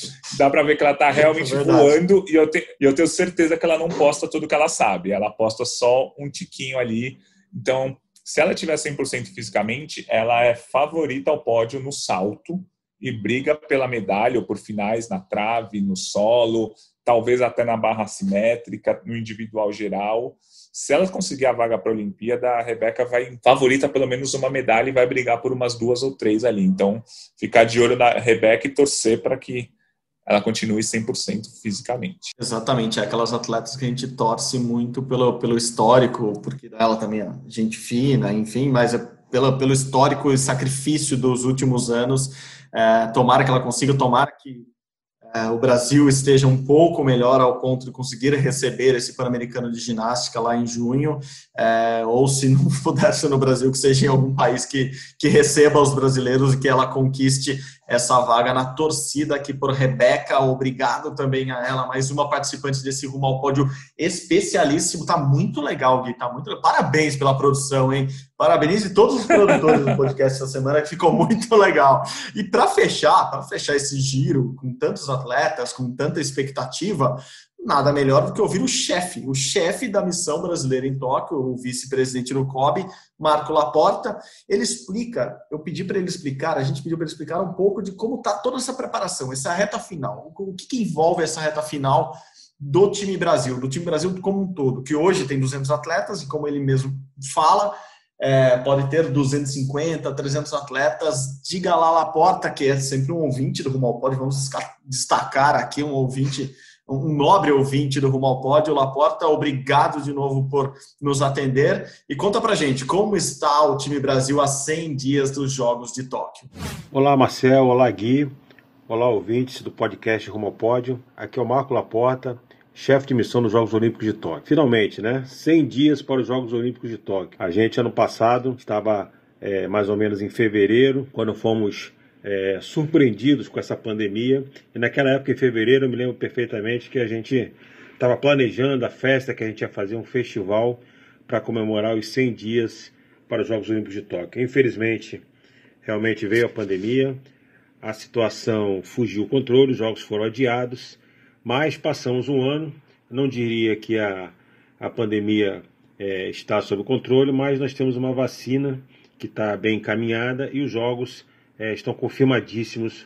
dá para ver que ela tá realmente é voando, e eu, te, eu tenho certeza que ela não posta tudo que ela sabe, ela posta só um tiquinho ali. Então, se ela tiver cem por cento fisicamente, ela é favorita ao pódio no salto e briga pela medalha ou por finais na trave, no solo, talvez até na barra assimétrica, no individual geral. Se ela conseguir a vaga para a Olimpíada, a Rebeca vai favorita pelo menos uma medalha e vai brigar por umas duas ou três ali. Então, ficar de olho na Rebeca e torcer para que ela continue cem por cento fisicamente. Exatamente, é aquelas atletas que a gente torce muito pelo, pelo histórico, porque ela também é gente fina, enfim, mas é pelo, pelo histórico e sacrifício dos últimos anos. É, tomara que ela consiga, tomara que é, o Brasil esteja um pouco melhor ao ponto de conseguir receber esse Pan-Americano de Ginástica lá em junho, é, ou se não puder ser no Brasil, que seja em algum país que, que receba os brasileiros e que ela conquiste essa vaga na torcida aqui por Rebeca. Obrigado também a ela, mais uma participante desse Rumo ao Pódio especialíssimo. Tá muito legal, Gui, tá muito legal. Parabéns pela produção, hein? Parabenize todos os produtores do podcast essa semana, que ficou muito legal. E para fechar, para fechar esse giro com tantos atletas, com tanta expectativa, nada melhor do que ouvir o chefe, o chefe da missão brasileira em Tóquio, o vice-presidente do C O B, Marco Laporta. Ele explica, eu pedi para ele explicar, a gente pediu para ele explicar um pouco de como está toda essa preparação, essa reta final, o que, que envolve essa reta final do time Brasil, do time Brasil como um todo, que hoje tem duzentos atletas e, como ele mesmo fala, é, pode ter duzentos e cinquenta, trezentos atletas. Diga lá, Laporta, que é sempre um ouvinte do Rumo ao Pódio, vamos destacar aqui um ouvinte, um nobre ouvinte do Rumo ao Pódio. Laporta, obrigado de novo por nos atender e conta pra gente como está o time Brasil a cem dias dos Jogos de Tóquio. Olá, Marcel, olá, Gui, olá, ouvintes do podcast Rumo ao Pódio. Aqui é o Marco Laporta, chefe de missão dos Jogos Olímpicos de Tóquio. Finalmente, né? cem dias para os Jogos Olímpicos de Tóquio. A gente, ano passado, estava é, mais ou menos em fevereiro, quando fomos é, surpreendidos com essa pandemia. E naquela época, em fevereiro, eu me lembro perfeitamente que a gente estava planejando a festa que a gente ia fazer, um festival para comemorar os cem dias para os Jogos Olímpicos de Tóquio. Infelizmente, realmente veio a pandemia, a situação fugiu o controle, os Jogos foram adiados. Mas passamos um ano, não diria que a, a pandemia é, está sob controle, mas nós temos uma vacina que está bem encaminhada e os jogos é, estão confirmadíssimos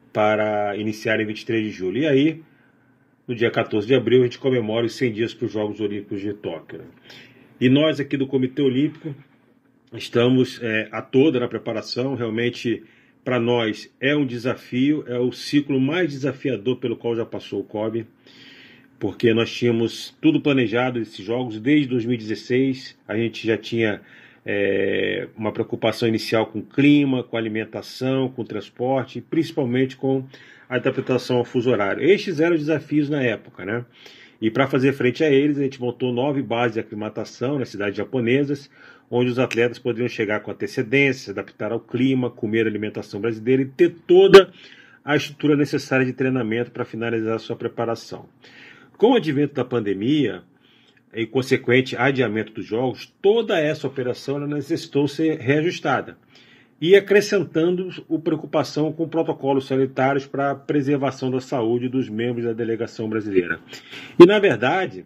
para iniciar em vinte e três de julho. E aí, no dia quatorze de abril, a gente comemora os cem dias para os Jogos Olímpicos de Tóquio. Né? E nós aqui do Comitê Olímpico estamos é, a toda na preparação. Realmente, para nós é um desafio, é o ciclo mais desafiador pelo qual já passou o C O B, porque nós tínhamos tudo planejado esses jogos desde dois mil e dezesseis, a gente já tinha é, uma preocupação inicial com o clima, com a alimentação, com o transporte, principalmente com a adaptação ao fuso horário. Estes eram os desafios na época, né? E para fazer frente a eles, a gente montou nove bases de aclimatação nas cidades japonesas, onde os atletas poderiam chegar com antecedência, se adaptar ao clima, comer a alimentação brasileira e ter toda a estrutura necessária de treinamento para finalizar a sua preparação. Com o advento da pandemia e consequente adiamento dos jogos, toda essa operação ela necessitou ser reajustada e acrescentando a preocupação com protocolos sanitários para a preservação da saúde dos membros da delegação brasileira. E, na verdade,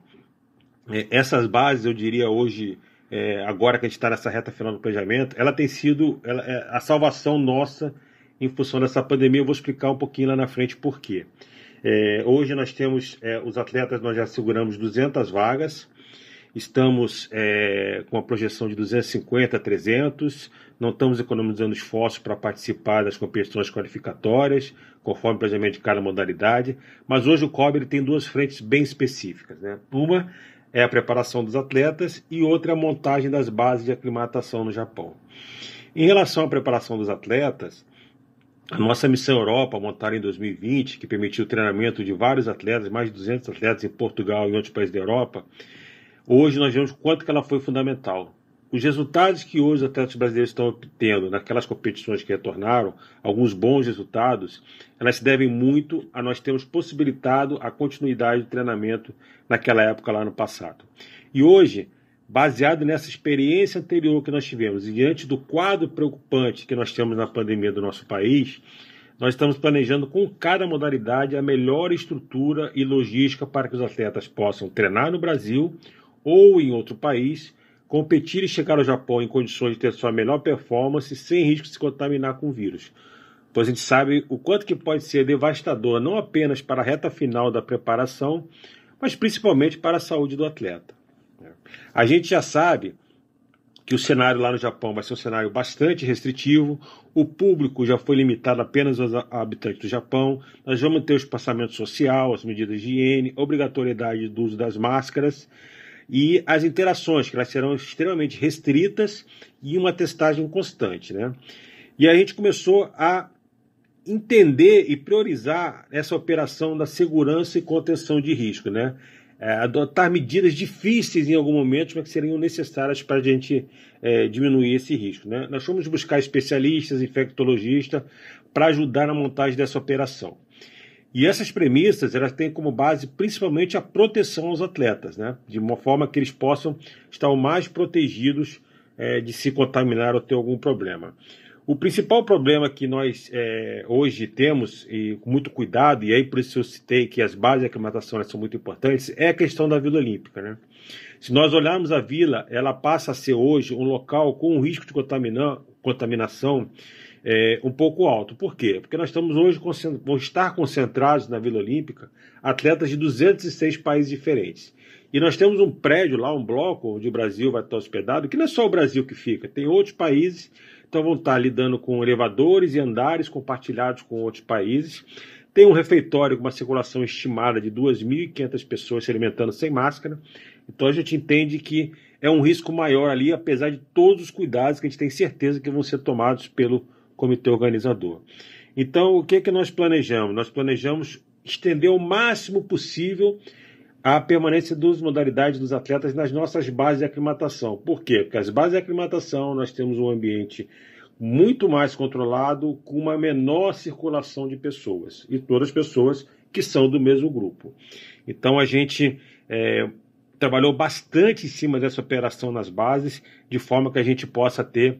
essas bases, eu diria hoje, É, agora que a gente está nessa reta final do planejamento, ela tem sido ela, é, a salvação nossa em função dessa pandemia. Eu vou explicar um pouquinho lá na frente por quê. É, hoje nós temos é, os atletas, nós já seguramos duzentas vagas, estamos é, com a projeção de duzentos e cinquenta a trezentos, não estamos economizando esforços para participar das competições qualificatórias, conforme o planejamento de cada modalidade, mas hoje o C O B ele tem duas frentes bem específicas, né? Uma é a preparação dos atletas e outra é a montagem das bases de aclimatação no Japão. Em relação à preparação dos atletas, a nossa missão Europa, montada em dois mil e vinte, que permitiu o treinamento de vários atletas, mais de duzentos atletas em Portugal e em outros países da Europa, hoje nós vemos o quanto que ela foi fundamental. os resultados que hoje os atletas brasileiros estão obtendo naquelas competições que retornaram, alguns bons resultados, elas se devem muito a nós termos possibilitado a continuidade do treinamento naquela época lá no passado. E hoje, baseado nessa experiência anterior que nós tivemos e diante do quadro preocupante que nós temos na pandemia do nosso país, nós estamos planejando com cada modalidade a melhor estrutura e logística para que os atletas possam treinar no Brasil ou em outro país, competir e chegar ao Japão em condições de ter sua melhor performance sem risco de se contaminar com o vírus. Pois a gente sabe o quanto que pode ser devastador, não apenas para a reta final da preparação, mas principalmente para a saúde do atleta. A gente já sabe que o cenário lá no Japão vai ser um cenário bastante restritivo, o público já foi limitado apenas aos habitantes do Japão, nós vamos ter o espaçamento social, as medidas de higiene, obrigatoriedade do uso das máscaras e as interações, que elas serão extremamente restritas e uma testagem constante, né? E a gente começou a entender e priorizar essa operação da segurança e contenção de risco, né? É, adotar medidas difíceis em algum momento, mas que seriam necessárias para a gente é, diminuir esse risco, né? Nós fomos buscar especialistas, infectologistas, para ajudar na montagem dessa operação. E essas premissas, elas têm como base principalmente a proteção aos atletas, né? De uma forma que eles possam estar o mais protegidos é, de se contaminar ou ter algum problema. O principal problema que nós é, hoje temos, e com muito cuidado, e aí por isso eu citei que as bases de aclimatação são muito importantes, é a questão da Vila Olímpica, né? Se nós olharmos a Vila, ela passa a ser hoje um local com um risco de contamina contaminação é, um pouco alto. Por quê? Porque nós estamos hoje, vão estar concentrados na Vila Olímpica atletas de duzentos e seis países diferentes. E nós temos um prédio lá, um bloco, onde o Brasil vai estar hospedado, que não é só o Brasil que fica, tem outros países. Então vão estar lidando com elevadores e andares compartilhados com outros países. Tem um refeitório com uma circulação estimada de duas mil e quinhentas pessoas se alimentando sem máscara. Então a gente entende que é um risco maior ali, apesar de todos os cuidados que a gente tem certeza que vão ser tomados pelo comitê organizador. Então o que, que nós planejamos? Nós planejamos estender o máximo possível a permanência das modalidades dos atletas nas nossas bases de aclimatação. Por quê? Porque as bases de aclimatação nós temos um ambiente muito mais controlado, com uma menor circulação de pessoas, e todas as pessoas que são do mesmo grupo. Então a gente é, trabalhou bastante em cima dessa operação nas bases, de forma que a gente possa ter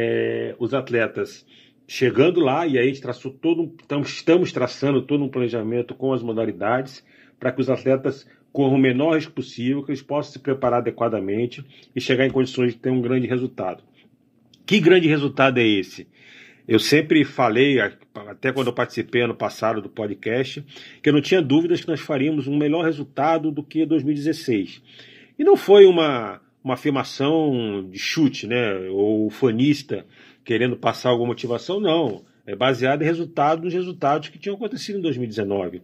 é, os atletas chegando lá, e aí a gente traçou todo, estamos traçando todo um planejamento com as modalidades, para que os atletas corram o menor risco possível, que eles possam se preparar adequadamente e chegar em condições de ter um grande resultado. Que grande resultado é esse? Eu sempre falei, até quando eu participei ano passado do podcast, que eu não tinha dúvidas que nós faríamos um melhor resultado do que dois mil e dezesseis. E não foi uma, uma afirmação de chute, né, ou fanista querendo passar alguma motivação, não. É baseado em resultados nos resultados que tinham acontecido em dois mil e dezenove.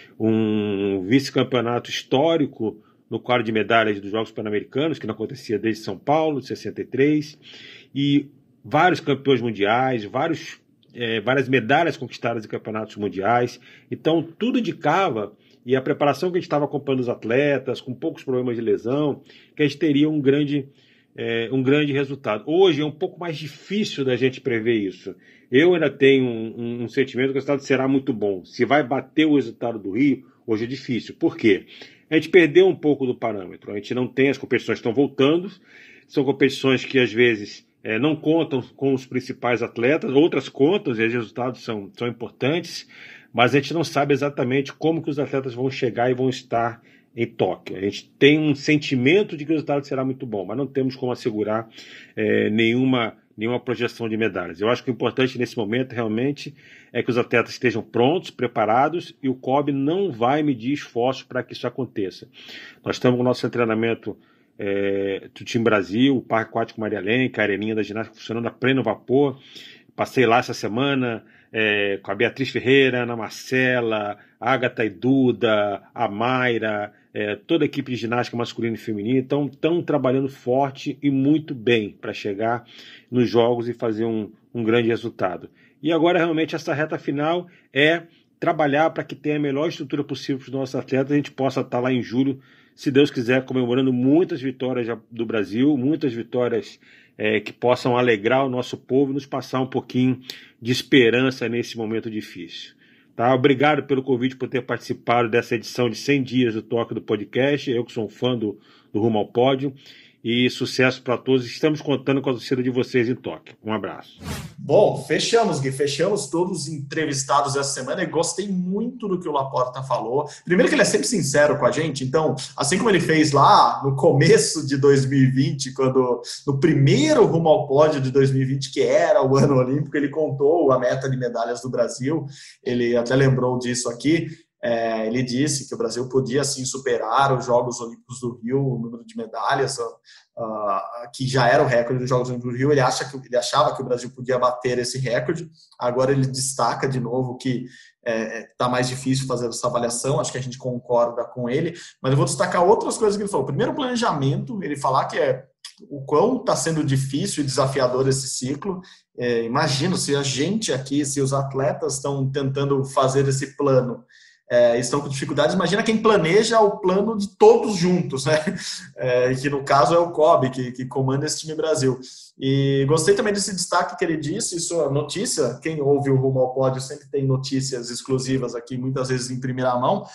Um vice-campeonato histórico no quadro de medalhas dos Jogos Pan-Americanos, que não acontecia desde São Paulo, de sessenta e três, e vários campeões mundiais, vários, é, várias medalhas conquistadas em campeonatos mundiais. Então, tudo indicava, e a preparação que a gente estava acompanhando os atletas, com poucos problemas de lesão, que a gente teria um grande, é, um grande resultado. Hoje é um pouco mais difícil da gente prever isso. Eu ainda tenho um, um, um sentimento que o resultado será muito bom. Se vai bater o resultado do Rio, hoje é difícil. Por quê? A gente perdeu um pouco do parâmetro. A gente não tem, as competições estão voltando. São competições que, às vezes, é, não contam com os principais atletas. Outras contam, e os resultados são, são importantes. Mas a gente não sabe exatamente como que os atletas vão chegar e vão estar em Tóquio. A gente tem um sentimento de que o resultado será muito bom, mas não temos como assegurar é, nenhuma... nenhuma projeção de medalhas. Eu acho que o importante nesse momento realmente é que os atletas estejam prontos, preparados, e o C O B não vai medir esforços para que isso aconteça. Nós estamos com o nosso treinamento é, do Time Brasil, o Parque Aquático Maria Lenca, a areninha da ginástica funcionando a pleno vapor. Passei lá essa semana é, com a Beatriz Ferreira, a Ana Marcela, a Agatha e Duda, a Mayra, é, toda a equipe de ginástica masculina e feminina. Então, estão trabalhando forte e muito bem para chegar nos jogos e fazer um, um grande resultado. E agora, realmente, essa reta final é trabalhar para que tenha a melhor estrutura possível para os nossos atletas, a gente possa estar lá em julho se Deus quiser, comemorando muitas vitórias do Brasil, muitas vitórias é, que possam alegrar o nosso povo e nos passar um pouquinho de esperança nesse momento difícil. Tá? Obrigado pelo convite, por ter participado dessa edição de cem dias do Toque do Podcast. Eu que sou um fã do, do Rumo ao Pódio. E sucesso para todos. Estamos contando com a torcida de vocês em Tóquio. Um abraço. Bom, fechamos, Gui. Fechamos todos os entrevistados essa semana e gostei muito do que o Laporta falou. Primeiro que ele é sempre sincero com a gente. Então, assim como ele fez lá no começo de dois mil e vinte, quando no primeiro Rumo ao Pódio de dois mil e vinte, que era o ano olímpico, ele contou a meta de medalhas do Brasil. Ele até lembrou disso aqui. É, ele disse que o Brasil podia, sim, superar os Jogos Olímpicos do Rio, o número de medalhas, uh, uh, que já era o recorde dos Jogos Olímpicos do Rio. Ele, acha que, ele achava que o Brasil podia bater esse recorde. Agora ele destaca de novo que está é, mais difícil fazer essa avaliação. Acho que a gente concorda com ele. Mas eu vou destacar outras coisas que ele falou. Primeiro, o planejamento. Ele falar que é o quão está sendo difícil e desafiador esse ciclo. É, imagino se a gente aqui, se os atletas estão tentando fazer esse plano, É, estão com dificuldades, imagina quem planeja o plano de todos juntos, né? É, que no caso é o Kobe, que, que comanda esse time Brasil. E gostei também desse destaque que ele disse, isso é notícia, quem ouve o Rumo ao Pódio sempre tem notícias exclusivas aqui, muitas vezes em primeira mão,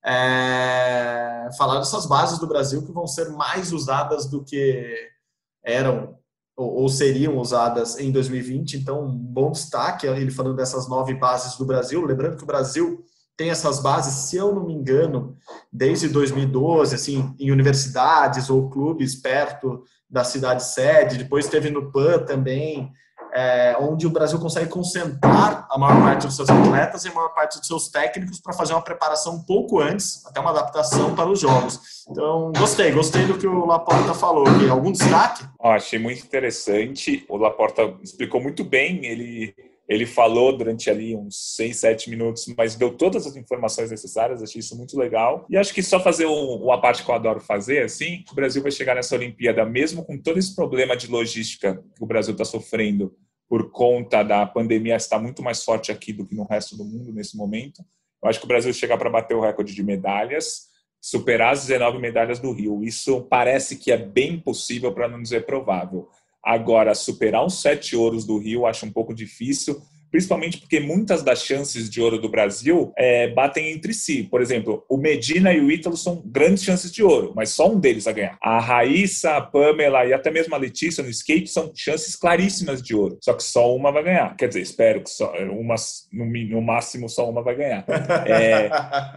é, falar dessas bases do Brasil que vão ser mais usadas do que eram ou, ou seriam usadas em dois mil e vinte, então um bom destaque, ele falando dessas nove bases do Brasil, lembrando que o Brasil tem essas bases, se eu não me engano, desde dois mil e doze, assim, em universidades ou clubes perto da cidade sede, depois teve no P A N também, é, onde o Brasil consegue concentrar a maior parte dos seus atletas e a maior parte dos seus técnicos para fazer uma preparação um pouco antes, até uma adaptação para os jogos. Então, gostei, gostei do que o Laporta falou. E algum destaque? Oh, achei muito interessante, o Laporta explicou muito bem, ele... Ele falou durante ali uns seis, sete minutos, mas deu todas as informações necessárias, achei isso muito legal. E acho que só fazer um, uma parte que eu adoro fazer, assim, o Brasil vai chegar nessa Olimpíada, mesmo com todo esse problema de logística que o Brasil está sofrendo por conta da pandemia, está muito mais forte aqui do que no resto do mundo nesse momento. Eu acho que o Brasil chegar para bater o recorde de medalhas, superar as dezenove medalhas do Rio. Isso parece que é bem possível, para não dizer provável. Agora, superar os sete ouros do Rio acho um pouco difícil, principalmente porque muitas das chances de ouro do Brasil é, batem entre si. Por exemplo, o Medina e o Ítalo são grandes chances de ouro, mas só um deles vai ganhar. A Raíssa, a Pamela e até mesmo a Letícia no skate são chances claríssimas de ouro, só que só uma vai ganhar. Quer dizer, espero que só uma, no, no máximo só uma vai ganhar. É...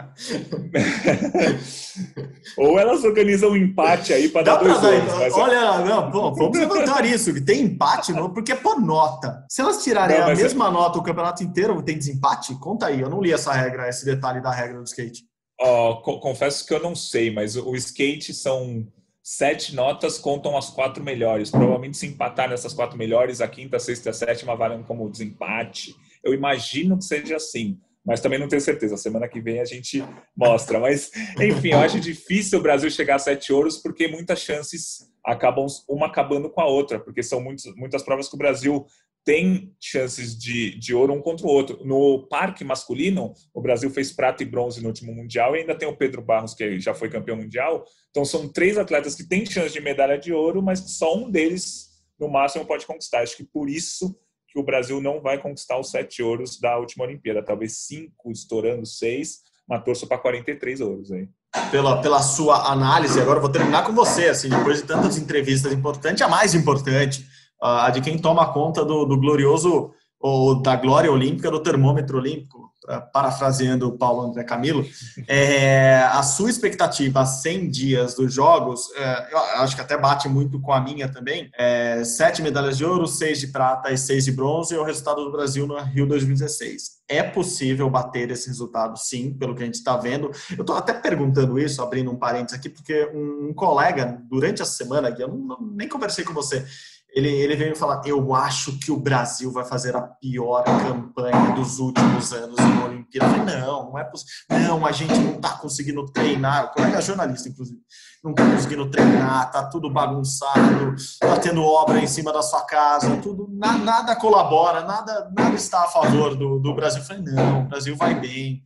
Ou elas organizam um empate aí para dar dois ouros. Mas... Olha, não, bom, vamos levantar isso, que tem empate, não, porque é por nota. Se elas tirarem não, a mesma é... nota o campeonato inteiro, tem desempate? Conta aí, eu não li essa regra, esse detalhe da regra do skate. Oh, confesso que eu não sei, mas o skate são sete notas, contam as quatro melhores. Provavelmente se empatar nessas quatro melhores, a quinta, a sexta e a sétima valem como desempate. Eu imagino que seja assim, mas também não tenho certeza. Semana que vem a gente mostra. Mas, enfim, eu acho difícil o Brasil chegar a sete ouros porque muitas chances acabam uma acabando com a outra, porque são muitos, muitas provas que o Brasil tem chances de, de ouro um contra o outro. No parque masculino, o Brasil fez prata e bronze no último Mundial e ainda tem o Pedro Barros, que já foi campeão mundial. Então, são três atletas que têm chance de medalha de ouro, mas só um deles, no máximo, pode conquistar. Acho que por isso que o Brasil não vai conquistar os sete ouros da última Olimpíada. Talvez cinco, estourando seis, mas torço para quarenta e três ouros aí. Pela, pela sua análise, agora eu vou terminar com você, assim, depois de tantas entrevistas importantes, a mais importante, a de quem toma conta do, do glorioso, ou da glória olímpica, do termômetro olímpico, parafraseando o Paulo André Camilo, é, a sua expectativa a cem dias dos Jogos, é, eu acho que até bate muito com a minha também, é, sete medalhas de ouro, seis de prata e seis de bronze, e o resultado do Brasil no Rio dois mil e dezesseis. É possível bater esse resultado, sim, pelo que a gente está vendo. Eu estou até perguntando isso, abrindo um parênteses aqui, porque um, um colega, durante a semana, eu não, não, nem conversei com você, Ele, ele veio falar, eu acho que o Brasil vai fazer a pior campanha dos últimos anos na Olimpíada. Eu falei, não, não é possível. Não, a gente não está conseguindo treinar. O colega é jornalista, inclusive. Não está conseguindo treinar, está tudo bagunçado, está tendo obra em cima da sua casa, tudo, na, nada colabora, nada, nada está a favor do, do Brasil. Eu falei, não, o Brasil vai bem.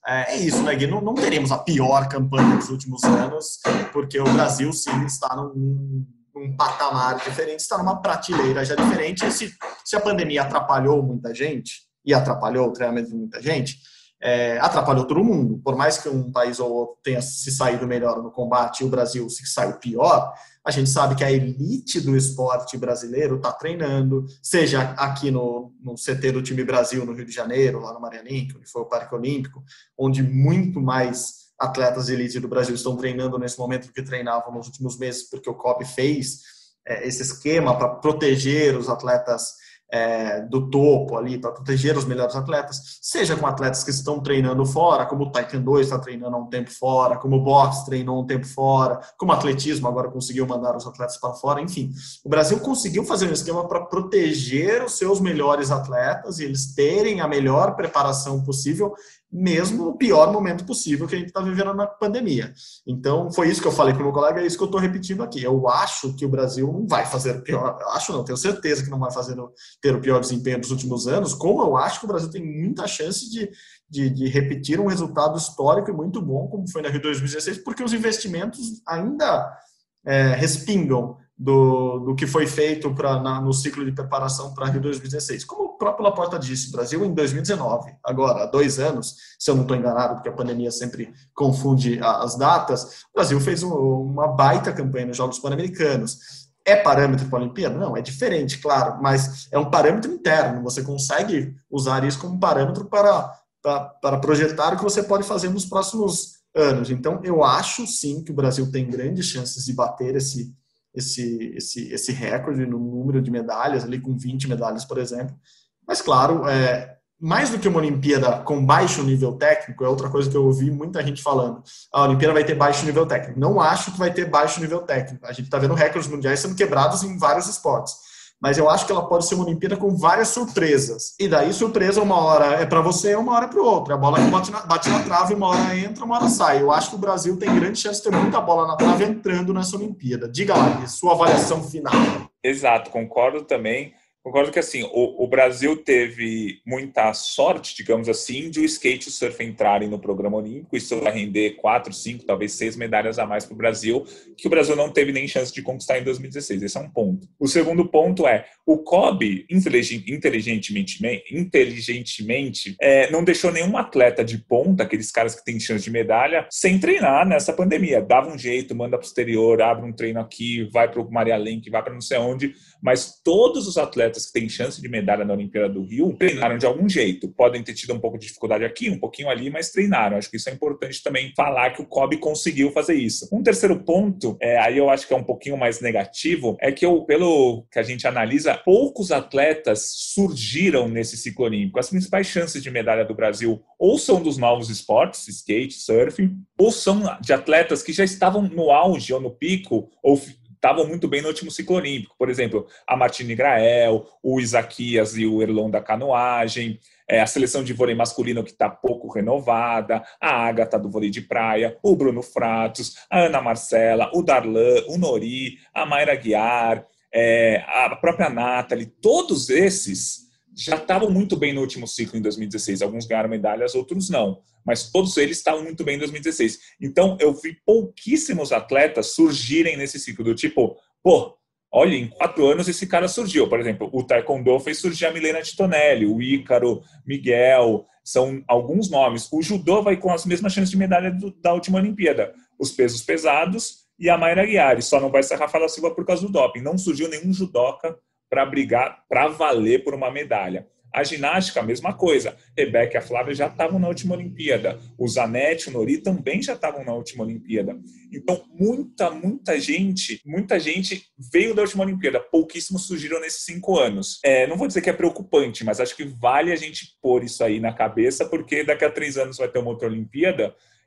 é, é isso, né, Gui? Não, não teremos a pior campanha dos últimos anos, porque o Brasil, sim, está num, num patamar diferente, está numa prateleira já diferente. E se, se a pandemia atrapalhou muita gente, e atrapalhou o treinamento de muita gente, é, atrapalhou todo mundo. Por mais que um país ou outro tenha se saído melhor no combate e o Brasil se saiu pior, a gente sabe que a elite do esporte brasileiro está treinando, seja aqui no, no C T do time Brasil, no Rio de Janeiro, lá no Marianinha, onde foi o Parque Olímpico, onde muito mais atletas de elite do Brasil estão treinando nesse momento do que treinavam nos últimos meses, porque o C O B fez é, esse esquema para proteger os atletas É, do topo ali, para proteger os melhores atletas, seja com atletas que estão treinando fora, como o Taekwondo está treinando há um tempo fora, como o boxe treinou há um tempo fora, como o atletismo agora conseguiu mandar os atletas para fora, enfim. O Brasil conseguiu fazer um esquema para proteger os seus melhores atletas e eles terem a melhor preparação possível, mesmo no pior momento possível que a gente está vivendo na pandemia. Então, foi isso que eu falei para o meu colega, é isso que eu estou repetindo aqui. Eu acho que o Brasil não vai fazer o pior, acho não, tenho certeza que não vai fazer o, ter o pior desempenho dos últimos anos, como eu acho que o Brasil tem muita chance de, de, de repetir um resultado histórico e muito bom, como foi na Rio dois mil e dezesseis, porque os investimentos ainda é, respingam do, do que foi feito pra, na, no ciclo de preparação para Rio dois mil e dezesseis. Como o próprio Laporta disse, o Brasil em dois mil e dezenove, agora há dois anos, se eu não estou enganado, porque a pandemia sempre confunde as datas, o Brasil fez um, uma baita campanha nos Jogos Pan-Americanos. É parâmetro para a Olimpíada? Não, é diferente, claro, mas é um parâmetro interno, você consegue usar isso como parâmetro para, para, para projetar o que você pode fazer nos próximos anos. Então, eu acho sim que o Brasil tem grandes chances de bater esse Esse, esse, esse recorde no número de medalhas, ali com vinte medalhas, por exemplo. Mas, claro, é, mais do que uma Olimpíada com baixo nível técnico, é outra coisa que eu ouvi muita gente falando. A Olimpíada vai ter baixo nível técnico. Não acho que vai ter baixo nível técnico. A gente está vendo recordes mundiais sendo quebrados em vários esportes. Mas eu acho que ela pode ser uma Olimpíada com várias surpresas. E daí, surpresa, uma hora é para você, uma hora é para o outro. A bola que bate na, bate na trave, uma hora entra, uma hora sai. Eu acho que o Brasil tem grande chance de ter muita bola na trave entrando nessa Olimpíada. Diga lá, sua avaliação final. Exato, concordo também. Concordo que assim, o, o Brasil teve muita sorte, digamos assim, de o skate e o surf entrarem no programa olímpico. Isso vai render quatro, cinco, talvez seis medalhas a mais para o Brasil, que o Brasil não teve nem chance de conquistar em dois mil e dezesseis. Esse é um ponto. O segundo ponto é, o C O B, inteligentemente, inteligentemente é, não deixou nenhum atleta de ponta, aqueles caras que têm chance de medalha, sem treinar nessa pandemia. Dava um jeito, manda para o exterior, abre um treino aqui, vai para o Maria Lenk, vai para não sei onde, mas todos os atletas que têm chance de medalha na Olimpíada do Rio treinaram de algum jeito. Podem ter tido um pouco de dificuldade aqui, um pouquinho ali, mas treinaram. Acho que isso é importante também falar que o C O B conseguiu fazer isso. Um terceiro ponto, é, aí eu acho que é um pouquinho mais negativo, é que eu, pelo que a gente analisa, poucos atletas surgiram nesse ciclo olímpico. As principais chances de medalha do Brasil ou são dos novos esportes, skate, surf, ou são de atletas que já estavam no auge ou no pico, ou estavam muito bem no último ciclo olímpico. Por exemplo, a Martine Grael, o Isaquias e o Erlon da canoagem, é, a seleção de vôlei masculino que está pouco renovada, a Ágata do vôlei de praia, o Bruno Fratos, a Ana Marcela, o Darlan, o Nori, a Mayra Guiar, é, a própria Nathalie, todos esses já estavam muito bem no último ciclo em dois mil e dezesseis. Alguns ganharam medalhas, outros não. Mas todos eles estavam muito bem em dois mil e dezesseis. Então, eu vi pouquíssimos atletas surgirem nesse ciclo. Do tipo, pô, olha, em quatro anos esse cara surgiu. Por exemplo, o Taekwondo fez surgir a Milena Titonelli, o Ícaro, Miguel, são alguns nomes. O Judô vai com as mesmas chances de medalha do, da última Olimpíada. Os pesos pesados e a Mayra Guiar. Só não vai ser a Rafaela Silva por causa do doping. Não surgiu nenhum judoca para brigar, para valer por uma medalha. A ginástica, a mesma coisa. Rebeca e a Flávia já estavam na última Olimpíada. O Zanetti e o Nori também já estavam na última Olimpíada. Então, muita, muita gente, muita gente veio da última Olimpíada. Pouquíssimos surgiram nesses cinco anos. É, não vou dizer que é preocupante, mas acho que vale a gente pôr isso aí na cabeça, porque daqui a três anos vai ter uma outra Olimpíada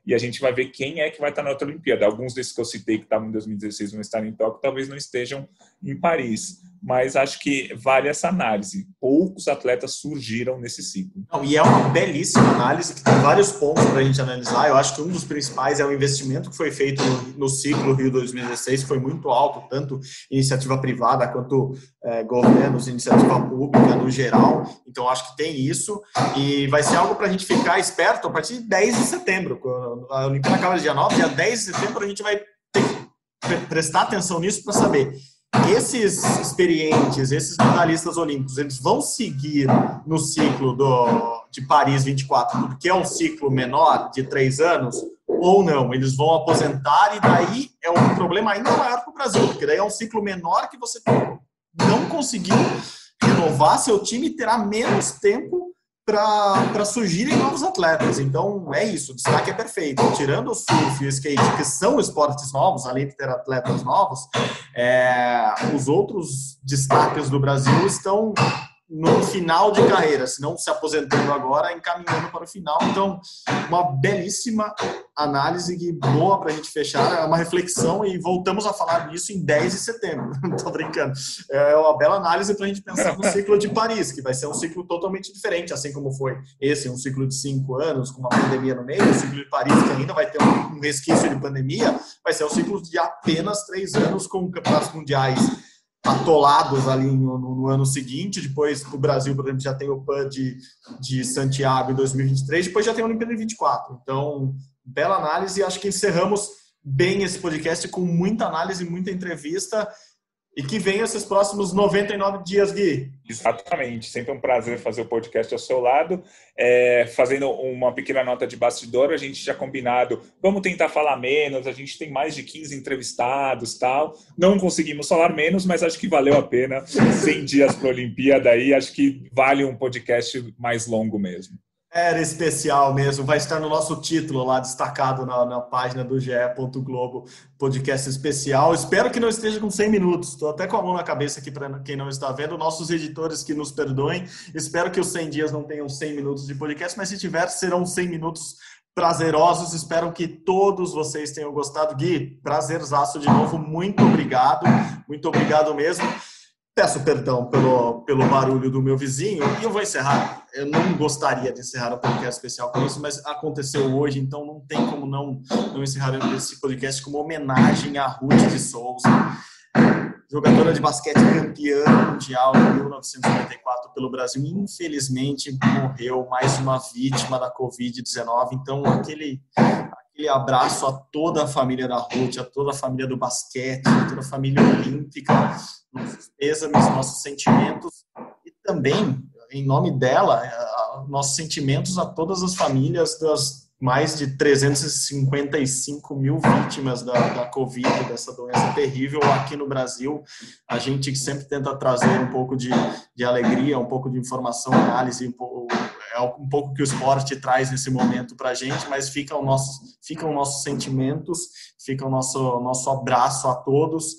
e a gente vai ver quem é que vai estar na outra Olimpíada. Alguns desses que eu citei que estavam em dois mil e dezesseis vão estar em Tóquio, talvez não estejam em Paris, mas acho que vale essa análise. Poucos atletas surgiram nesse ciclo. Não, e é uma belíssima análise que tem vários pontos para a gente analisar. Eu acho que um dos principais é o investimento que foi feito no, no ciclo Rio dois mil e dezesseis, que foi muito alto, tanto iniciativa privada quanto é, governos, iniciativa pública no geral. Então, acho que tem isso e vai ser algo para a gente ficar esperto a partir de dez de setembro. A Olimpíada acaba dia nove, dia dez de setembro a gente vai ter que prestar atenção nisso para saber esses experientes, esses medalhistas olímpicos, eles vão seguir no ciclo do, de Paris vinte e quatro, porque é um ciclo menor, de três anos, ou não, eles vão aposentar e daí é um problema ainda maior para o Brasil, porque daí é um ciclo menor que você não conseguiu renovar seu time e terá menos tempo para surgirem novos atletas. Então, é isso, o destaque é perfeito. Tirando o surf e o skate, que são esportes novos, além de ter atletas novos, é, os outros destaques do Brasil estão no final de carreira, se não se aposentando agora, encaminhando para o final. Então, uma belíssima análise que boa para a gente fechar, é uma reflexão e voltamos a falar disso em dez de setembro. Não tô brincando. É uma bela análise para a gente pensar no ciclo de Paris, que vai ser um ciclo totalmente diferente, assim como foi esse, um ciclo de cinco anos, com uma pandemia no meio. O ciclo de Paris, que ainda vai ter um resquício de pandemia, vai ser um ciclo de apenas três anos com campeonatos mundiais atolados ali no, no ano seguinte. Depois, o Brasil, por exemplo, já tem o P A N de, de Santiago em dois mil e vinte e três, depois já tem a Olimpíada em vinte e quatro. Então, bela análise, e acho que encerramos bem esse podcast com muita análise, muita entrevista, e que venham esses próximos noventa e nove dias, Gui. Exatamente, sempre um prazer fazer o podcast ao seu lado. É, fazendo uma pequena nota de bastidor, a gente já combinado, vamos tentar falar menos, a gente tem mais de quinze entrevistados, tal. Não conseguimos falar menos, mas acho que valeu a pena. cem dias para a Olimpíada aí, acho que vale um podcast mais longo mesmo. Era especial mesmo, vai estar no nosso título lá, destacado na, na página do G E ponto Globo, podcast especial. Espero que não esteja com cem minutos, estou até com a mão na cabeça aqui para quem não está vendo, nossos editores que nos perdoem. Espero que os cem dias não tenham cem minutos de podcast, mas se tiver, serão cem minutos prazerosos. Espero que todos vocês tenham gostado. Gui, prazerzaço de novo, muito obrigado, muito obrigado mesmo. Peço perdão pelo, pelo barulho do meu vizinho e eu vou encerrar. Eu não gostaria de encerrar o podcast especial com isso, mas aconteceu hoje, então não tem como não, não encerrar esse podcast com uma homenagem a Ruth de Souza, jogadora de basquete campeã mundial em mil novecentos e noventa e quatro pelo Brasil. Infelizmente, morreu, mais uma vítima da covid dezenove. Então, aquele... Aquele abraço a toda a família da Ruth, a toda a família do basquete, a toda a família olímpica, nossos pêsames, nossos sentimentos, e também, em nome dela, nossos sentimentos a todas as famílias das mais de trezentas e cinquenta e cinco mil vítimas da, da Covid, dessa doença terrível aqui no Brasil. A gente sempre tenta trazer um pouco de, de alegria, um pouco de informação, análise, um pouco... É um pouco que o esporte traz nesse momento para a gente, mas ficam os nossos, ficam nossos sentimentos, fica o nosso, nosso abraço a todos.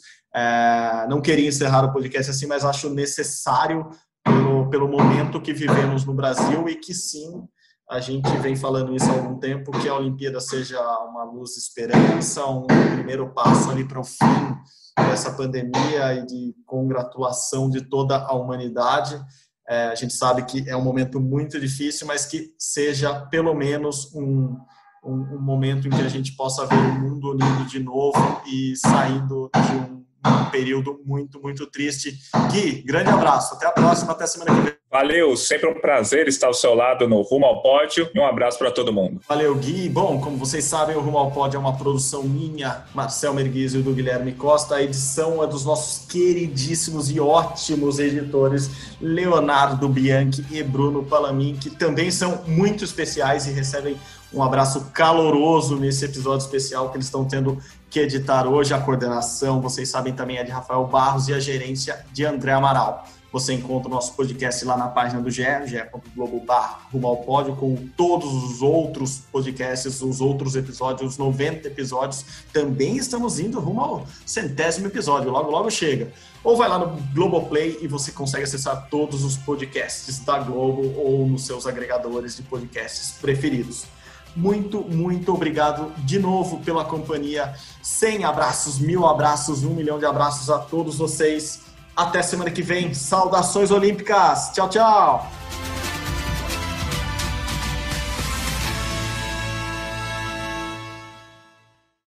É, não queria encerrar o podcast assim, mas acho necessário pelo, pelo momento que vivemos no Brasil e que sim, a gente vem falando isso há algum tempo, que a Olimpíada seja uma luz de esperança, um primeiro passo ali para o fim dessa pandemia e de congratulação de toda a humanidade. É, a gente sabe que é um momento muito difícil, mas que seja pelo menos um, um, um momento em que a gente possa ver o mundo unido de novo e saindo de um, um período muito, muito triste. Gui, grande abraço. Até a próxima, até semana que vem. Valeu, sempre um prazer estar ao seu lado no Rumo ao Pódio e um abraço para todo mundo. Valeu, Gui. Bom, como vocês sabem, o Rumo ao Pódio é uma produção minha, Marcel Merguizio e do Guilherme Costa. A edição é dos nossos queridíssimos e ótimos editores Leonardo Bianchi e Bruno Palamin, que também são muito especiais e recebem um abraço caloroso nesse episódio especial que eles estão tendo que editar hoje. A coordenação, vocês sabem, também é de Rafael Barros e a gerência de André Amaral. Você encontra o nosso podcast lá na página do G E, ge ponto globo barra Rumo ao Pódio, com todos os outros podcasts, os outros episódios, os noventa episódios. Também estamos indo rumo ao centésimo episódio, logo, logo chega. Ou vai lá no Globoplay e você consegue acessar todos os podcasts da Globo ou nos seus agregadores de podcasts preferidos. muito, muito obrigado de novo pela companhia. cem abraços, mil abraços, um milhão de abraços a todos vocês. Até semana que vem. Saudações olímpicas. Tchau, tchau.